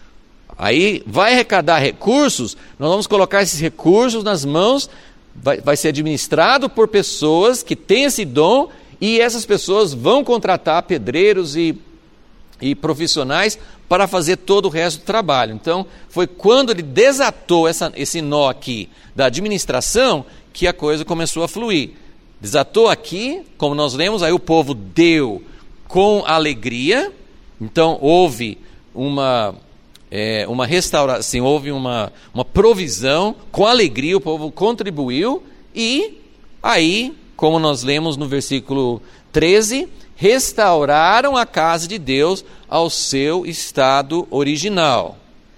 Aí vai arrecadar recursos, nós vamos colocar esses recursos nas mãos, vai ser administrado por pessoas que têm esse dom, e essas pessoas vão contratar pedreiros e profissionais para fazer todo o resto do trabalho. Então, foi quando ele desatou esse nó aqui da administração que a coisa começou a fluir. Desatou aqui, como nós lemos, aí o povo deu com alegria, então houve uma restauração, assim, houve uma provisão, com alegria o povo contribuiu, e aí, como nós lemos no versículo 13, restauraram a casa de Deus ao seu estado original.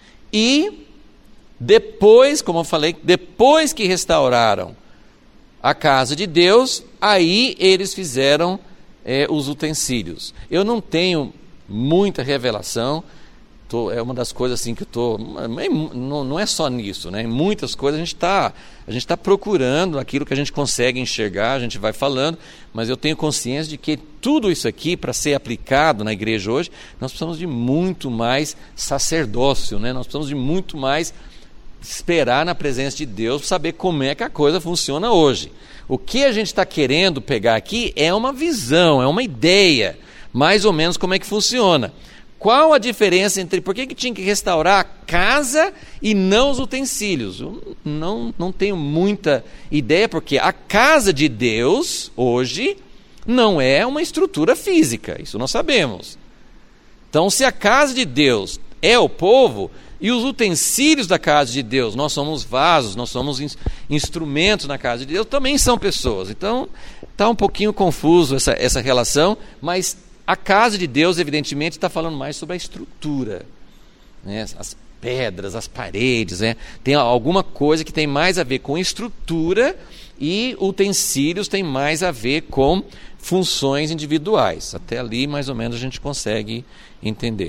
E depois, como eu falei, depois que restauraram a casa de Deus, aí eles fizeram os utensílios. Eu não tenho muita revelação, é uma das coisas assim que eu estou... Não é só nisso, né? Em muitas coisas a gente está procurando aquilo que a gente consegue enxergar, a gente vai falando, mas eu tenho consciência de que tudo isso aqui, para ser aplicado na igreja hoje, nós precisamos de muito mais sacerdócio, né? Nós precisamos de muito mais esperar na presença de Deus para saber como é que a coisa funciona hoje. O que a gente está querendo pegar aqui é uma visão, é uma ideia, mais ou menos como é que funciona. Qual a diferença entre por que tinha que restaurar a casa e não os utensílios? Eu não tenho muita ideia, porque a casa de Deus, hoje, não é uma estrutura física, isso nós sabemos. Então, se a casa de Deus é o povo, e os utensílios da casa de Deus, nós somos vasos, nós somos instrumentos na casa de Deus, também são pessoas. Então, está um pouquinho confuso essa relação, mas a casa de Deus, evidentemente, está falando mais sobre a estrutura, né? As pedras, as paredes, né? Tem alguma coisa que tem mais a ver com estrutura, e utensílios tem mais a ver com funções individuais. Até ali, mais ou menos, a gente consegue entender.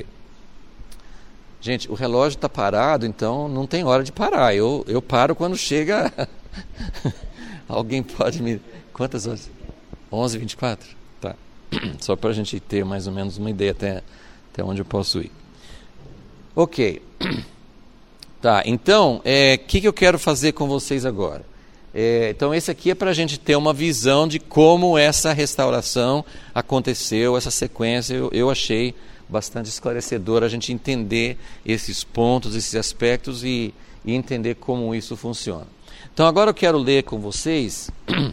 Gente, o relógio está parado, então não tem hora de parar. Eu paro quando chega... Alguém pode me... Quantas horas? 11h24? Tá. Só para a gente ter mais ou menos uma ideia até onde eu posso ir. Ok. Tá, então, que eu quero fazer com vocês agora? Então, esse aqui é para a gente ter uma visão de como essa restauração aconteceu, essa sequência. Eu achei bastante esclarecedor a gente entender esses pontos, esses aspectos e entender como isso funciona. Então, agora eu quero ler com vocês...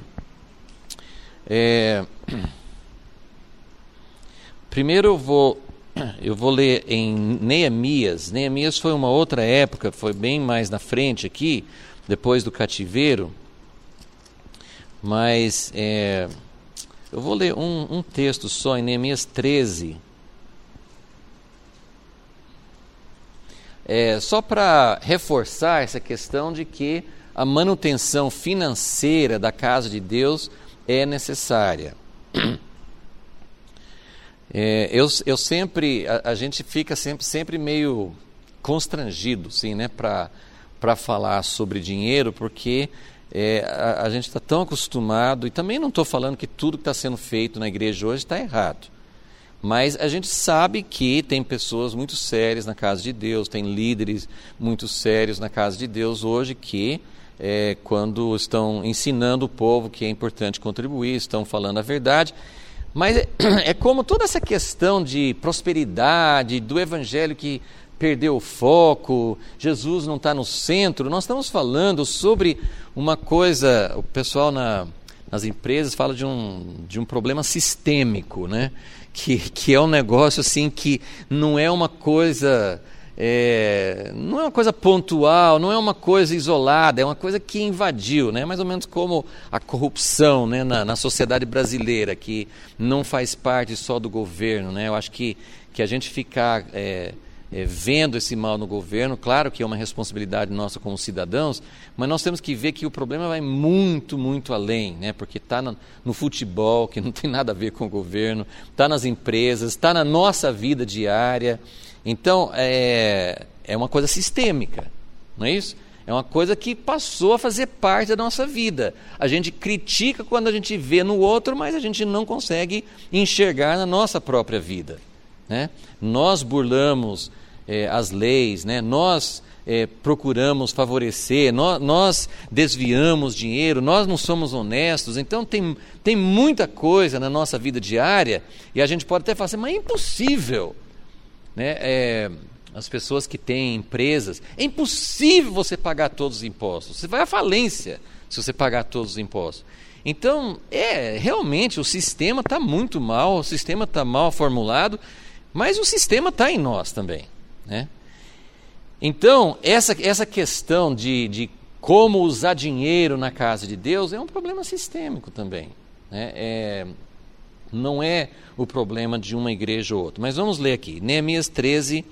Primeiro eu vou ler em Neemias. Neemias foi uma outra época, foi bem mais na frente aqui, depois do cativeiro, mas eu vou ler um texto só em Neemias 13. Só para reforçar essa questão de que a manutenção financeira da casa de Deus é necessária. Eu sempre, a gente fica sempre meio constrangido, assim, né, para falar sobre dinheiro, porque a gente está tão acostumado, e também não estou falando que tudo que está sendo feito na igreja hoje está errado, mas a gente sabe que tem pessoas muito sérias na casa de Deus, tem líderes muito sérios na casa de Deus hoje que, quando estão ensinando o povo que é importante contribuir, estão falando a verdade. Mas é como toda essa questão de prosperidade, do evangelho que perdeu o foco, Jesus não está no centro. Nós estamos falando sobre uma coisa, o pessoal nas empresas fala de um problema sistêmico, né? Que é um negócio assim que não é uma coisa... não é uma coisa pontual, não é uma coisa isolada, é uma coisa que invadiu, né? Mais ou menos como a corrupção, né? na sociedade brasileira, que não faz parte só do governo, né? Eu acho que a gente ficar vendo esse mal no governo, claro que é uma responsabilidade nossa como cidadãos, mas nós temos que ver que o problema vai muito, muito além, né? Porque está no futebol, que não tem nada a ver com o governo, está nas empresas, está na nossa vida diária. Então, é uma coisa sistêmica, não é isso? É uma coisa que passou a fazer parte da nossa vida. A gente critica quando a gente vê no outro, mas a gente não consegue enxergar na nossa própria vida, né? Nós burlamos as leis, né? Nós procuramos favorecer, nós desviamos dinheiro, nós não somos honestos. Então, tem muita coisa na nossa vida diária, e a gente pode até falar assim, mas é impossível, né? As pessoas que têm empresas, é impossível você pagar todos os impostos, você vai à falência se você pagar todos os impostos. Então, realmente o sistema está muito mal, o sistema está mal formulado, mas o sistema está em nós também, né? Então, essa questão de como usar dinheiro na casa de Deus é um problema sistêmico também, né? Não é o problema de uma igreja ou outra. Mas vamos ler aqui, Neemias 13,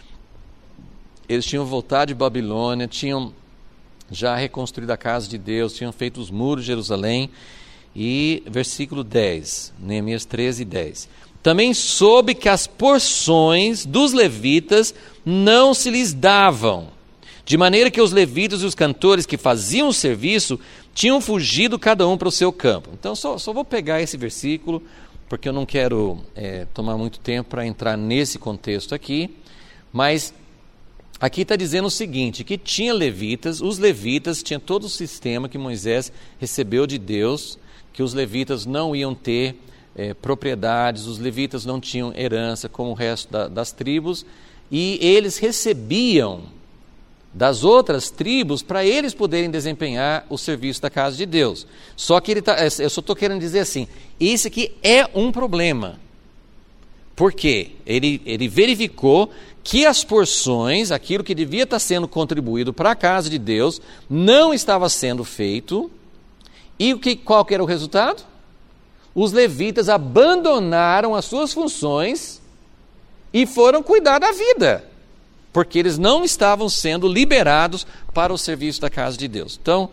eles tinham voltado de Babilônia, tinham já reconstruído a casa de Deus, tinham feito os muros de Jerusalém, e versículo 10, Neemias 13, 10. Também soube que as porções dos levitas não se lhes davam, de maneira que os levitas e os cantores que faziam o serviço tinham fugido cada um para o seu campo. Então só vou pegar esse versículo, porque eu não quero tomar muito tempo para entrar nesse contexto aqui, mas aqui está dizendo o seguinte, que tinha levitas, os levitas tinham todo o sistema que Moisés recebeu de Deus, que os levitas não iam ter propriedades, os levitas não tinham herança como o resto das tribos, e eles recebiam das outras tribos para eles poderem desempenhar o serviço da casa de Deus. Só que eu só estou querendo dizer assim, isso aqui é um problema. Por quê? Ele verificou que as porções, aquilo que devia estar sendo contribuído para a casa de Deus, não estava sendo feito. E qual que era o resultado? Os levitas abandonaram as suas funções e foram cuidar da vida, porque eles não estavam sendo liberados para o serviço da casa de Deus. Então,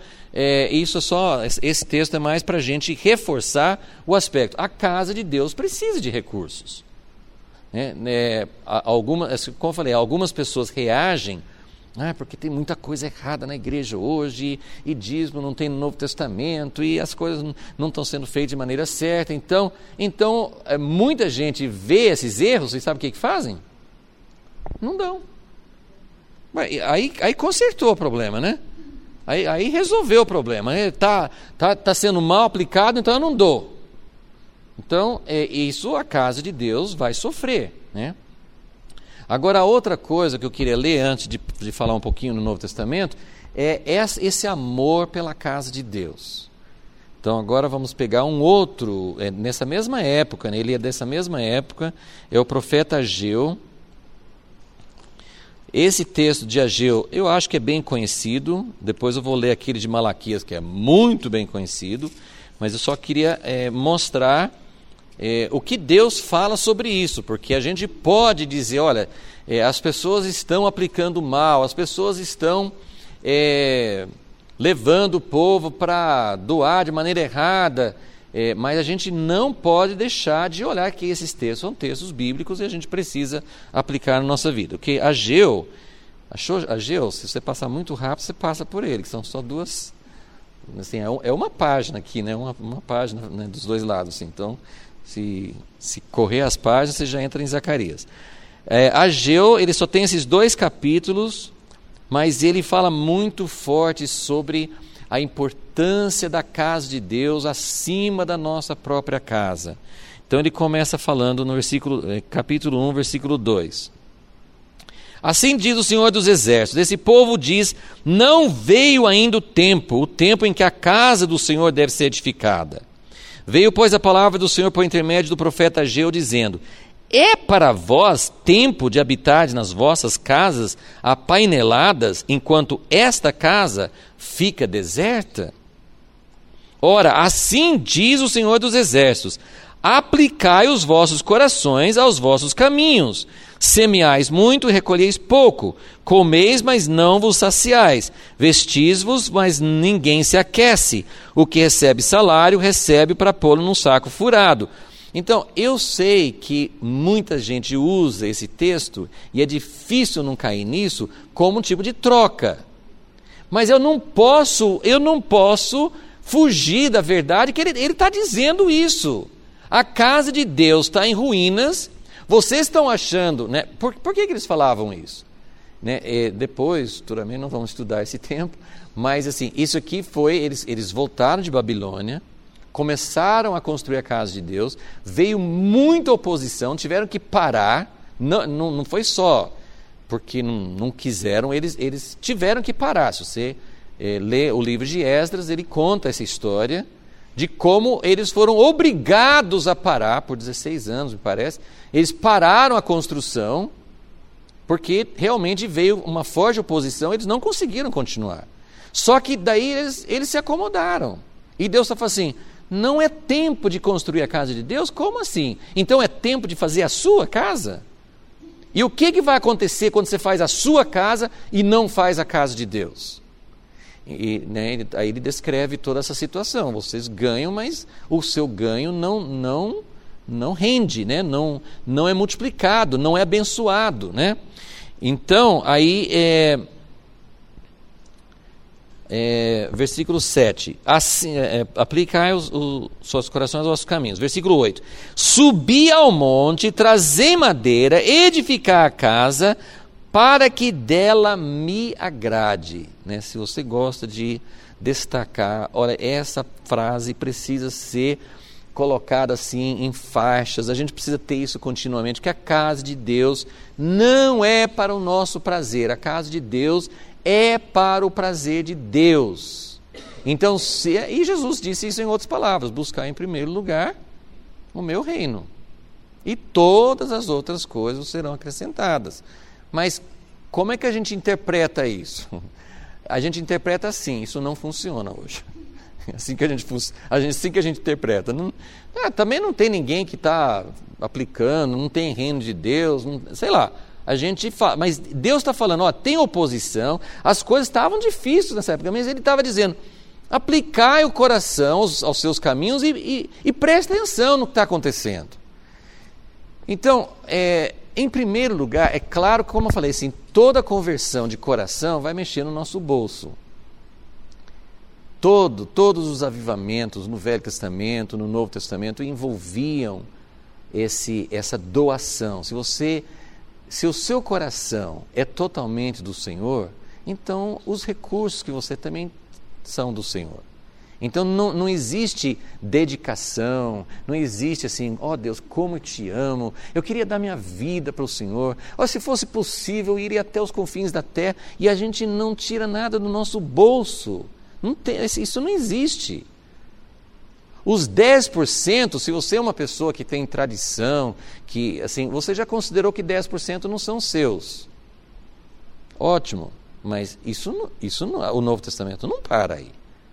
esse texto é mais para a gente reforçar o aspecto. A casa de Deus precisa de recursos. Como eu falei, algumas pessoas reagem, porque tem muita coisa errada na igreja hoje, e dízimo não tem no Novo Testamento, e as coisas não estão sendo feitas de maneira certa. Então muita gente vê esses erros e sabe o que fazem? Não dão. Aí consertou o problema, né? Aí resolveu o problema. Tá sendo mal aplicado, então eu não dou. Então, isso a casa de Deus vai sofrer, né? Agora, outra coisa que eu queria ler antes de falar um pouquinho no Novo Testamento é esse amor pela casa de Deus. Então, agora vamos pegar um outro, nessa mesma época, né? Ele é dessa mesma época, é o profeta Ageu. Esse texto de Ageu, eu acho que é bem conhecido. Depois eu vou ler aquele de Malaquias, que é muito bem conhecido. Mas eu só queria mostrar o que Deus fala sobre isso. Porque a gente pode dizer, olha, as pessoas estão aplicando mal, as pessoas estão levando o povo para doar de maneira errada. Mas a gente não pode deixar de olhar que esses textos são textos bíblicos e a gente precisa aplicar na nossa vida. Porque Ageu, se você passar muito rápido, você passa por ele, que são só duas, assim, é uma página aqui, né? uma página, né, dos dois lados. Assim. Então, se correr as páginas, você já entra em Zacarias. Ageu, ele só tem esses 2 capítulos, mas ele fala muito forte sobre a importância da casa de Deus acima da nossa própria casa. Então ele começa falando no capítulo 1, versículo 2. Assim diz o Senhor dos Exércitos, esse povo diz, não veio ainda o tempo em que a casa do Senhor deve ser edificada. Veio, pois, a palavra do Senhor por intermédio do profeta Ageu, dizendo, é para vós tempo de habitar nas vossas casas apaineladas, enquanto esta casa fica deserta? Ora, assim diz o Senhor dos Exércitos, aplicai os vossos corações aos vossos caminhos, semeais muito e recolheis pouco, comeis, mas não vos saciais, vestis-vos, mas ninguém se aquece, o que recebe salário, recebe para pô-lo num saco furado. Então, eu sei que muita gente usa esse texto, e é difícil não cair nisso, como um tipo de troca. Mas eu não posso fugir da verdade que ele está dizendo isso. A casa de Deus está em ruínas, vocês estão achando, né? Por que eles falavam isso? Né? Depois, futuramente, não vamos estudar esse tempo, mas assim, isso aqui foi, eles voltaram de Babilônia, começaram a construir a casa de Deus, veio muita oposição, tiveram que parar, não foi só porque não quiseram, eles tiveram que parar. Se você lê o livro de Esdras, ele conta essa história de como eles foram obrigados a parar, por 16 anos, me parece, eles pararam a construção, porque realmente veio uma forte oposição, eles não conseguiram continuar. Só que daí eles se acomodaram, e Deus está falando assim, não é tempo de construir a casa de Deus? Como assim? Então é tempo de fazer a sua casa? E o que vai acontecer quando você faz a sua casa e não faz a casa de Deus? Aí ele descreve toda essa situação. Vocês ganham, mas o seu ganho não rende, né? Não é multiplicado, não é abençoado, né? Então, aí versículo 7, assim, aplicai os seus corações aos vossos caminhos. Versículo 8, subi ao monte, trazei madeira, edificar a casa, para que dela me agrade. Né? Se você gosta de destacar, olha, essa frase precisa ser colocada assim em faixas, a gente precisa ter isso continuamente, que a casa de Deus não é para o nosso prazer, a casa de Deus é para o prazer de Deus. Então, e Jesus disse isso em outras palavras, buscar em primeiro lugar o meu reino, e todas as outras coisas serão acrescentadas. Mas como é que a gente interpreta isso? A gente interpreta assim, isso não funciona hoje. Assim que a gente interpreta. Também não tem ninguém que está aplicando, não tem reino de Deus, sei lá. A gente fala, mas Deus está falando, tem oposição, as coisas estavam difíceis nessa época, mas Ele estava dizendo, aplicai o coração aos seus caminhos e preste atenção no que está acontecendo. Então, em primeiro lugar, é claro que, como eu falei, assim, toda conversão de coração vai mexer no nosso bolso. Todos os avivamentos no Velho Testamento, no Novo Testamento, envolviam essa doação. Se o seu coração é totalmente do Senhor, então os recursos que você também são do Senhor. Então não existe dedicação, não existe assim, Deus, como eu te amo, eu queria dar minha vida para o Senhor, se fosse possível eu iria até os confins da terra, e a gente não tira nada do nosso bolso, isso não existe. Os 10%, se você é uma pessoa que tem tradição, que assim, você já considerou que 10% não são seus. Ótimo, mas isso não, o Novo Testamento não para aí.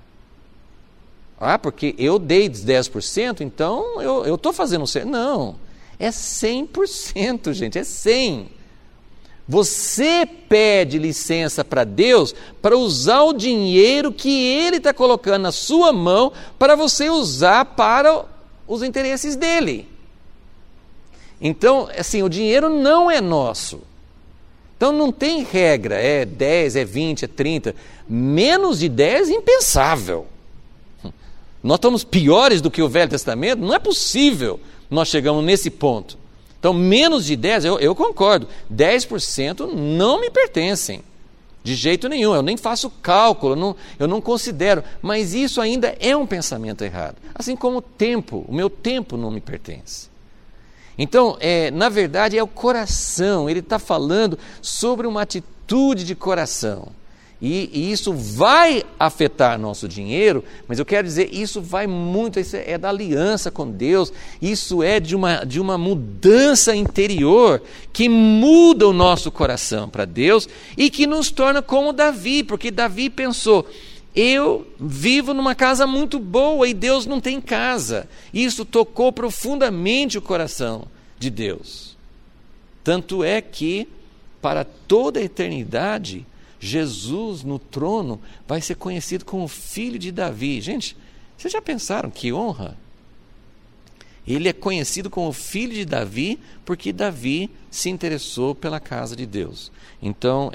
Porque eu dei 10%, então eu estou fazendo certo. Não, é 100%, gente, é 100%. Você pede licença para Deus para usar o dinheiro que Ele está colocando na sua mão para você usar para os interesses dEle. Então, assim, o dinheiro não é nosso. Então não tem regra, é 10, é 20, é 30. Menos de 10 é impensável. Nós estamos piores do que o Velho Testamento? Não é possível nós chegamos nesse ponto. Então, menos de 10, eu concordo, 10% não me pertencem, de jeito nenhum, eu nem faço cálculo, eu não considero, mas isso ainda é um pensamento errado, assim como o meu tempo não me pertence. Então, na verdade, é o coração, ele está falando sobre uma atitude de coração. E isso vai afetar nosso dinheiro, mas eu quero dizer, isso vai muito, isso é da aliança com Deus, isso é de uma mudança interior que muda o nosso coração para Deus e que nos torna como Davi, porque Davi pensou, eu vivo numa casa muito boa e Deus não tem casa. Isso tocou profundamente o coração de Deus. Tanto é que, para toda a eternidade, Jesus no trono vai ser conhecido como filho de Davi. Gente, vocês já pensaram que honra? Ele é conhecido como filho de Davi porque Davi se interessou pela casa de Deus. Então,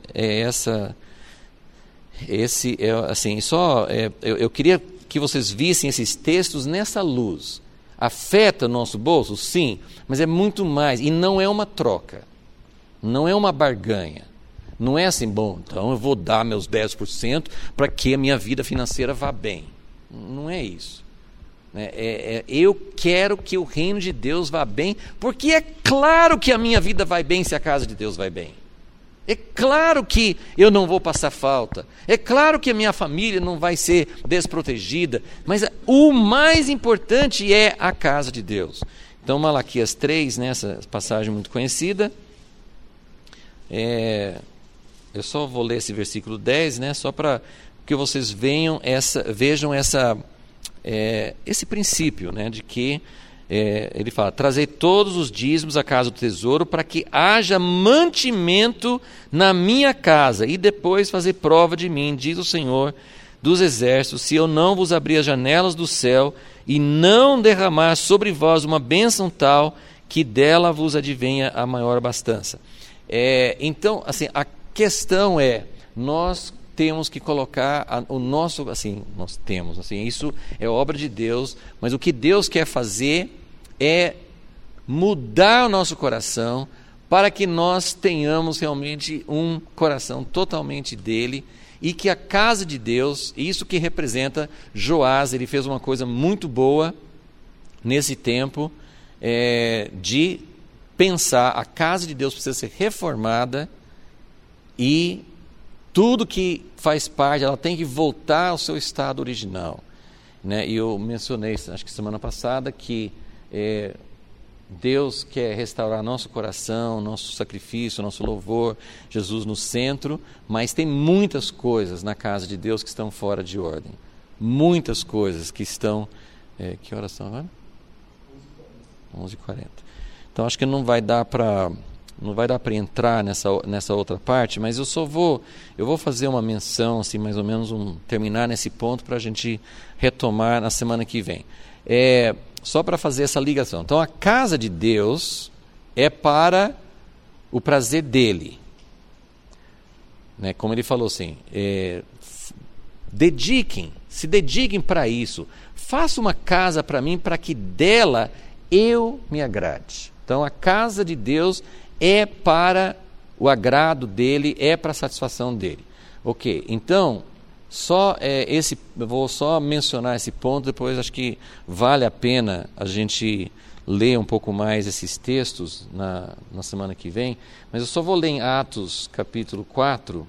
eu queria que vocês vissem esses textos nessa luz. Afeta o nosso bolso? Sim, mas é muito mais, e não é uma troca, não é uma barganha. Não é assim, bom, então eu vou dar meus 10% para que a minha vida financeira vá bem. Não é isso. Eu quero que o reino de Deus vá bem, porque é claro que a minha vida vai bem se a casa de Deus vai bem. É claro que eu não vou passar falta. É claro que a minha família não vai ser desprotegida. Mas o mais importante é a casa de Deus. Então, Malaquias 3, essa passagem muito conhecida, eu só vou ler esse versículo 10, só para que vocês vejam esse princípio, de que ele fala, trazei todos os dízimos à casa do tesouro para que haja mantimento na minha casa e depois fazer prova de mim, diz o Senhor dos exércitos, se eu não vos abrir as janelas do céu e não derramar sobre vós uma bênção tal que dela vos advenha a maior abastança. Então, assim, a questão nós temos que colocar o nosso, nós temos, isso é obra de Deus, mas o que Deus quer fazer é mudar o nosso coração para que nós tenhamos realmente um coração totalmente dele e que a casa de Deus, isso que representa Joás, ele fez uma coisa muito boa nesse tempo, de pensar, a casa de Deus precisa ser reformada e tudo que faz parte, ela tem que voltar ao seu estado original. E eu mencionei, acho que semana passada, que Deus quer restaurar nosso coração, nosso sacrifício, nosso louvor, Jesus no centro, mas tem muitas coisas na casa de Deus que estão fora de ordem. Muitas coisas que estão... que horas são agora? 11h40. Então acho que não vai dar para entrar nessa outra parte, mas eu vou fazer uma menção, mais ou menos terminar nesse ponto para a gente retomar na semana que vem. Só para fazer essa ligação. Então a casa de Deus é para o prazer dele. Como ele falou assim, se dediquem para isso. Faça uma casa para mim para que dela eu me agrade. Então a casa de Deus é para o agrado dele, é para a satisfação dele. Ok, então, eu vou só mencionar esse ponto, depois acho que vale a pena a gente ler um pouco mais esses textos na semana que vem, mas eu só vou ler em Atos capítulo 4.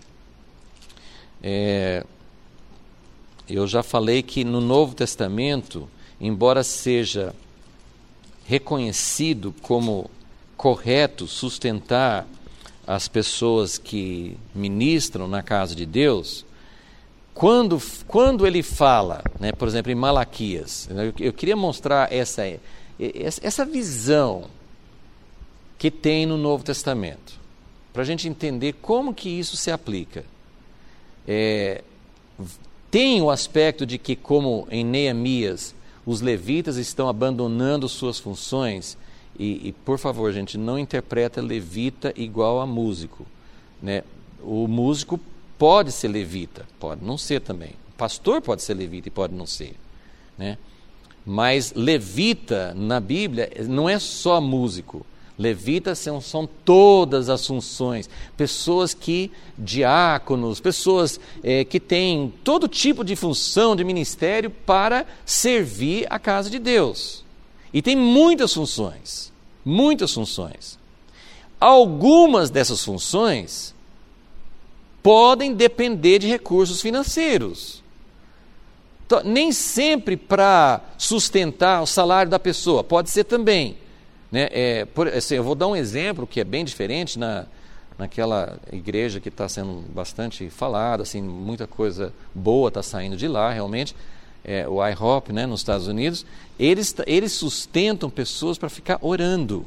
Eu já falei que no Novo Testamento, embora seja reconhecido como correto sustentar as pessoas que ministram na casa de Deus, quando ele fala, né, por exemplo, em Malaquias, eu queria mostrar essa visão que tem no Novo Testamento, para a gente entender como que isso se aplica. Tem o aspecto de que, como em Neemias, os levitas estão abandonando suas funções, e por favor, gente, não interpreta levita igual a músico, né? O músico pode ser levita, pode não ser também. O pastor pode ser levita e pode não ser, né? Mas levita na Bíblia não é só músico. Levitas são todas as funções, diáconos, pessoas que têm todo tipo de função, de ministério para servir a casa de Deus. E tem muitas funções, muitas funções. Algumas dessas funções podem depender de recursos financeiros. Então, nem sempre para sustentar o salário da pessoa, pode ser também. Né? Eu vou dar um exemplo que é bem diferente naquela igreja que está sendo bastante falada, assim, muita coisa boa está saindo de lá, realmente, o IHOP, né, nos Estados Unidos, eles sustentam pessoas para ficar orando.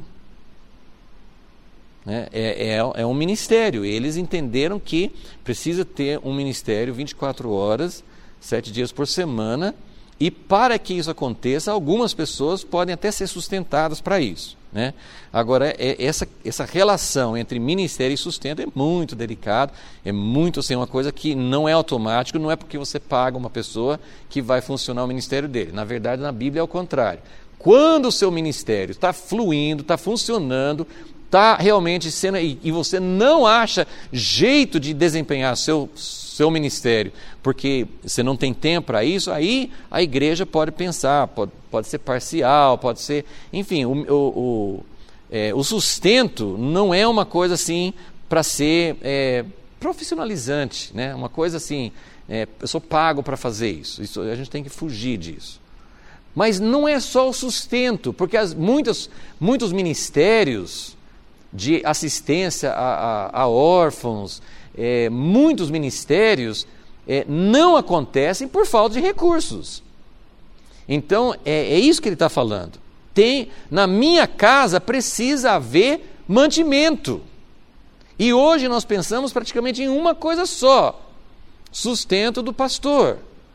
Né? É um ministério, eles entenderam que precisa ter um ministério 24 horas, 7 dias por semana, e para que isso aconteça, algumas pessoas podem até ser sustentadas para isso. Né? Agora, essa relação entre ministério e sustento é muito delicado, é muito assim, uma coisa que não é automático, não é porque você paga uma pessoa que vai funcionar o ministério dele. Na verdade, na Bíblia é o contrário. Quando o seu ministério está fluindo, está funcionando, está realmente sendo, e você não acha jeito de desempenhar seu ministério, porque você não tem tempo para isso, aí a igreja pode pensar, pode ser parcial, pode ser, enfim, o sustento não é uma coisa assim para ser profissionalizante, né? Uma coisa assim, eu sou pago para fazer isso, a gente tem que fugir disso. Mas não é só o sustento, porque muitos ministérios de assistência a órfãos, muitos ministérios não acontecem por falta de recursos. Então, é isso que ele está falando. Na minha casa precisa haver mantimento. E hoje nós pensamos praticamente em uma coisa só: sustento do pastor,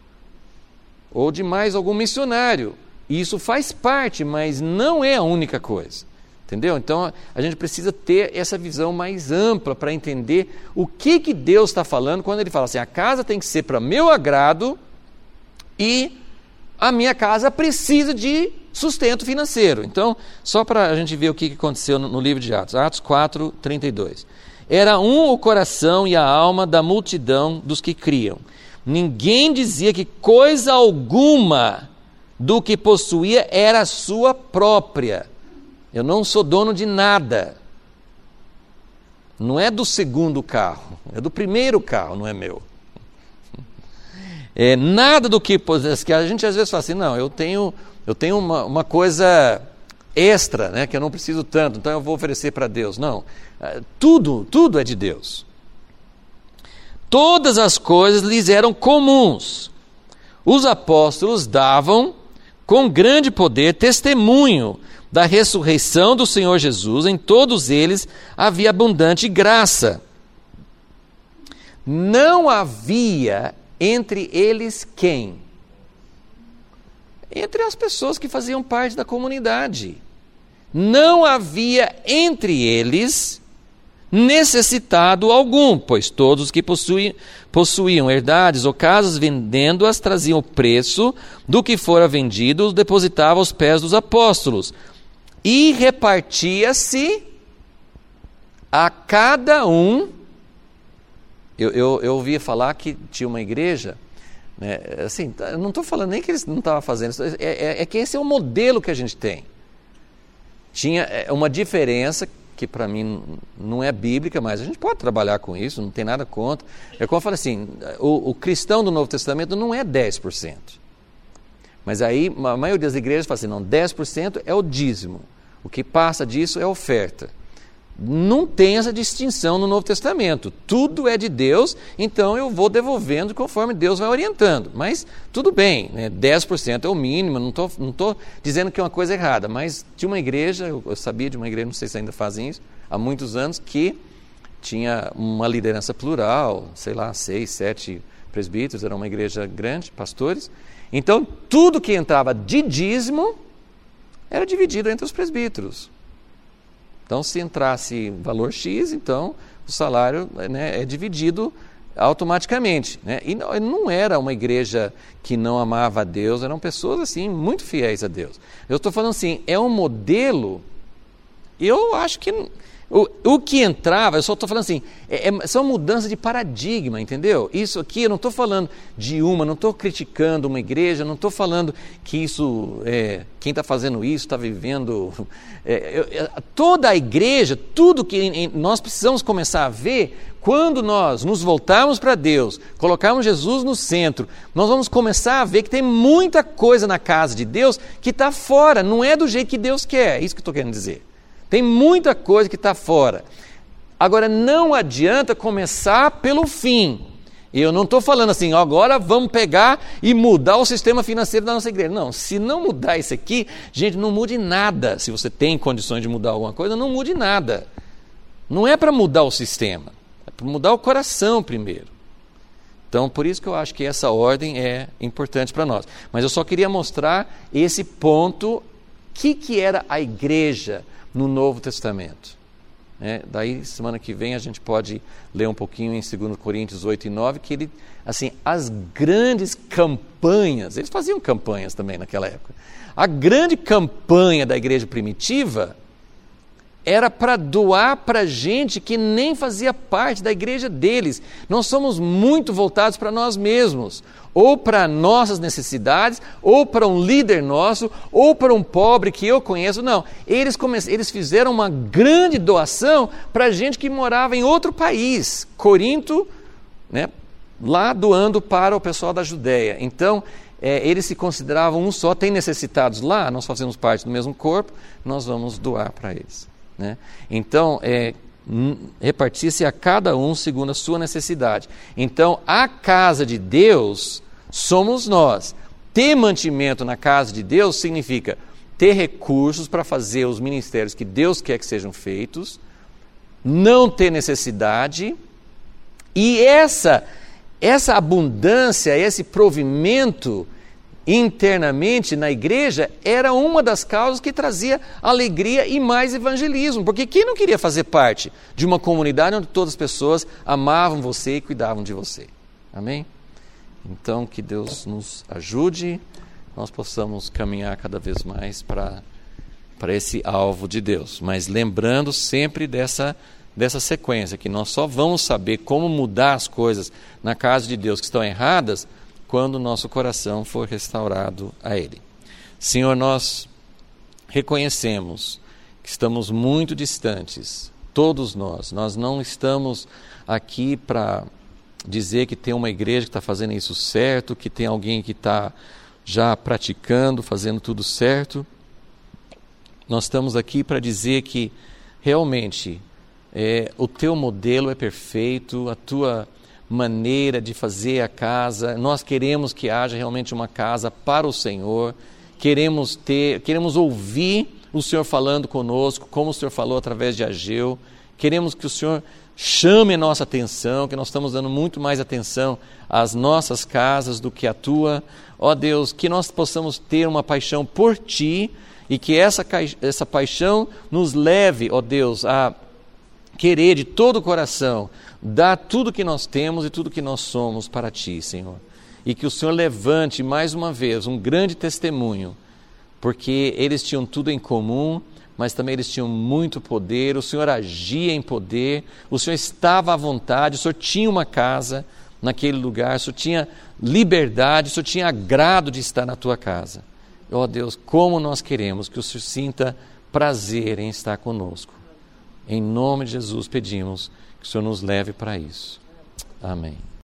ou de mais algum missionário. Isso faz parte, mas não é a única coisa. Entendeu? Então, a gente precisa ter essa visão mais ampla para entender o que Deus está falando quando Ele fala assim: a casa tem que ser para meu agrado e a minha casa precisa de sustento financeiro. Então, só para a gente ver o que aconteceu no livro de Atos, Atos 4, 32. Era um o coração e a alma da multidão dos que criam. Ninguém dizia que coisa alguma do que possuía era sua própria. Eu não sou dono de nada. Não é do segundo carro, é do primeiro carro, não é meu. Nada do que a gente às vezes fala assim: não, eu tenho uma coisa extra, né, que eu não preciso tanto, então eu vou oferecer para Deus. Não, tudo é de Deus. Todas as coisas lhes eram comuns. Os apóstolos davam com grande poder testemunho da ressurreição do Senhor Jesus. Em todos eles havia abundante graça. Não havia entre eles quem? Entre as pessoas que faziam parte da comunidade. Não havia entre eles necessitado algum, pois todos que possuíam herdades ou casas, vendendo-as, traziam o preço do que fora vendido, depositavam aos pés dos apóstolos. E repartia-se a cada um. Eu ouvi falar que tinha uma igreja, né, assim, eu não estou falando nem que eles não estavam fazendo isso, é que esse é o modelo que a gente tem. Tinha uma diferença que para mim não é bíblica, mas a gente pode trabalhar com isso, não tem nada contra. É como eu falo assim, o cristão do Novo Testamento não é 10%. Mas aí a maioria das igrejas fala assim: não, 10% é o dízimo. O que passa disso é oferta. Não tem essa distinção no Novo Testamento. Tudo é de Deus, então eu vou devolvendo conforme Deus vai orientando. Mas tudo bem, né? 10% é o mínimo, não tô dizendo que é uma coisa errada, mas tinha uma igreja, eu sabia de uma igreja, não sei se ainda fazem isso, há muitos anos, que tinha uma liderança plural, sei lá, 6, 7 presbíteros, era uma igreja grande, pastores. Então, tudo que entrava de dízimo era dividido entre os presbíteros. Então, se entrasse valor X, então o salário, né, é dividido automaticamente. Né? E não era uma igreja que não amava a Deus, eram pessoas assim muito fiéis a Deus. Eu estou falando assim, é um modelo, eu acho que o que entrava, eu só estou falando assim, são mudanças de paradigma, entendeu? Isso aqui, eu não estou falando de não estou criticando uma igreja, não estou falando que isso, quem está fazendo isso está vivendo... toda a igreja, tudo que nós precisamos começar a ver, quando nós nos voltarmos para Deus, colocarmos Jesus no centro, nós vamos começar a ver que tem muita coisa na casa de Deus que está fora, não é do jeito que Deus quer, é isso que eu estou querendo dizer. Tem muita coisa que está fora. Agora, não adianta começar pelo fim. Eu não estou falando assim, agora vamos pegar e mudar o sistema financeiro da nossa igreja. Não, se não mudar isso aqui, gente, não mude nada. Se você tem condições de mudar alguma coisa, não mude nada. Não é para mudar o sistema, é para mudar o coração primeiro. Então, por isso que eu acho que essa ordem é importante para nós. Mas eu só queria mostrar esse ponto, o que era a igreja no Novo Testamento. Daí, semana que vem, a gente pode ler um pouquinho em 2 Coríntios 8 e 9, que ele, assim, as grandes campanhas, eles faziam campanhas também naquela época, a grande campanha da igreja primitiva era para doar para gente que nem fazia parte da igreja deles. Nós somos muito voltados para nós mesmos, ou para nossas necessidades, ou para um líder nosso, ou para um pobre que eu conheço. Não, eles fizeram uma grande doação para gente que morava em outro país, Corinto, né, lá doando para o pessoal da Judéia. Então, eles se consideravam um só, tem necessitados lá, nós fazemos parte do mesmo corpo, nós vamos doar para eles. Né? Então, repartir-se a cada um segundo a sua necessidade. Então, a casa de Deus somos nós. Ter mantimento na casa de Deus significa ter recursos para fazer os ministérios que Deus quer que sejam feitos, não ter necessidade, e essa abundância, esse provimento internamente na igreja era uma das causas que trazia alegria e mais evangelismo, porque quem não queria fazer parte de uma comunidade onde todas as pessoas amavam você e cuidavam de você? Amém? Então, que Deus nos ajude, nós possamos caminhar cada vez mais para esse alvo de Deus, mas lembrando sempre dessa sequência, que nós só vamos saber como mudar as coisas na casa de Deus que estão erradas quando o nosso coração for restaurado a Ele. Senhor, nós reconhecemos que estamos muito distantes, todos nós não estamos aqui para dizer que tem uma igreja que está fazendo isso certo, que tem alguém que está já praticando, fazendo tudo certo. Nós estamos aqui para dizer que realmente o teu modelo é perfeito, a tua maneira de fazer a casa, nós queremos que haja realmente uma casa para o Senhor, queremos ouvir o Senhor falando conosco, como o Senhor falou através de Ageu, queremos que o Senhor chame a nossa atenção, que nós estamos dando muito mais atenção às nossas casas do que à tua. Ó Deus, que nós possamos ter uma paixão por Ti e que essa paixão nos leve, ó Deus, a querer de todo o coração dar tudo que nós temos e tudo que nós somos para Ti, Senhor. E que o Senhor levante mais uma vez um grande testemunho, porque eles tinham tudo em comum, mas também eles tinham muito poder, o Senhor agia em poder, o Senhor estava à vontade, o Senhor tinha uma casa naquele lugar, o Senhor tinha liberdade, o Senhor tinha agrado de estar na Tua casa. Ó Deus, como nós queremos que o Senhor sinta prazer em estar conosco. Em nome de Jesus pedimos que o Senhor nos leve para isso. Amém.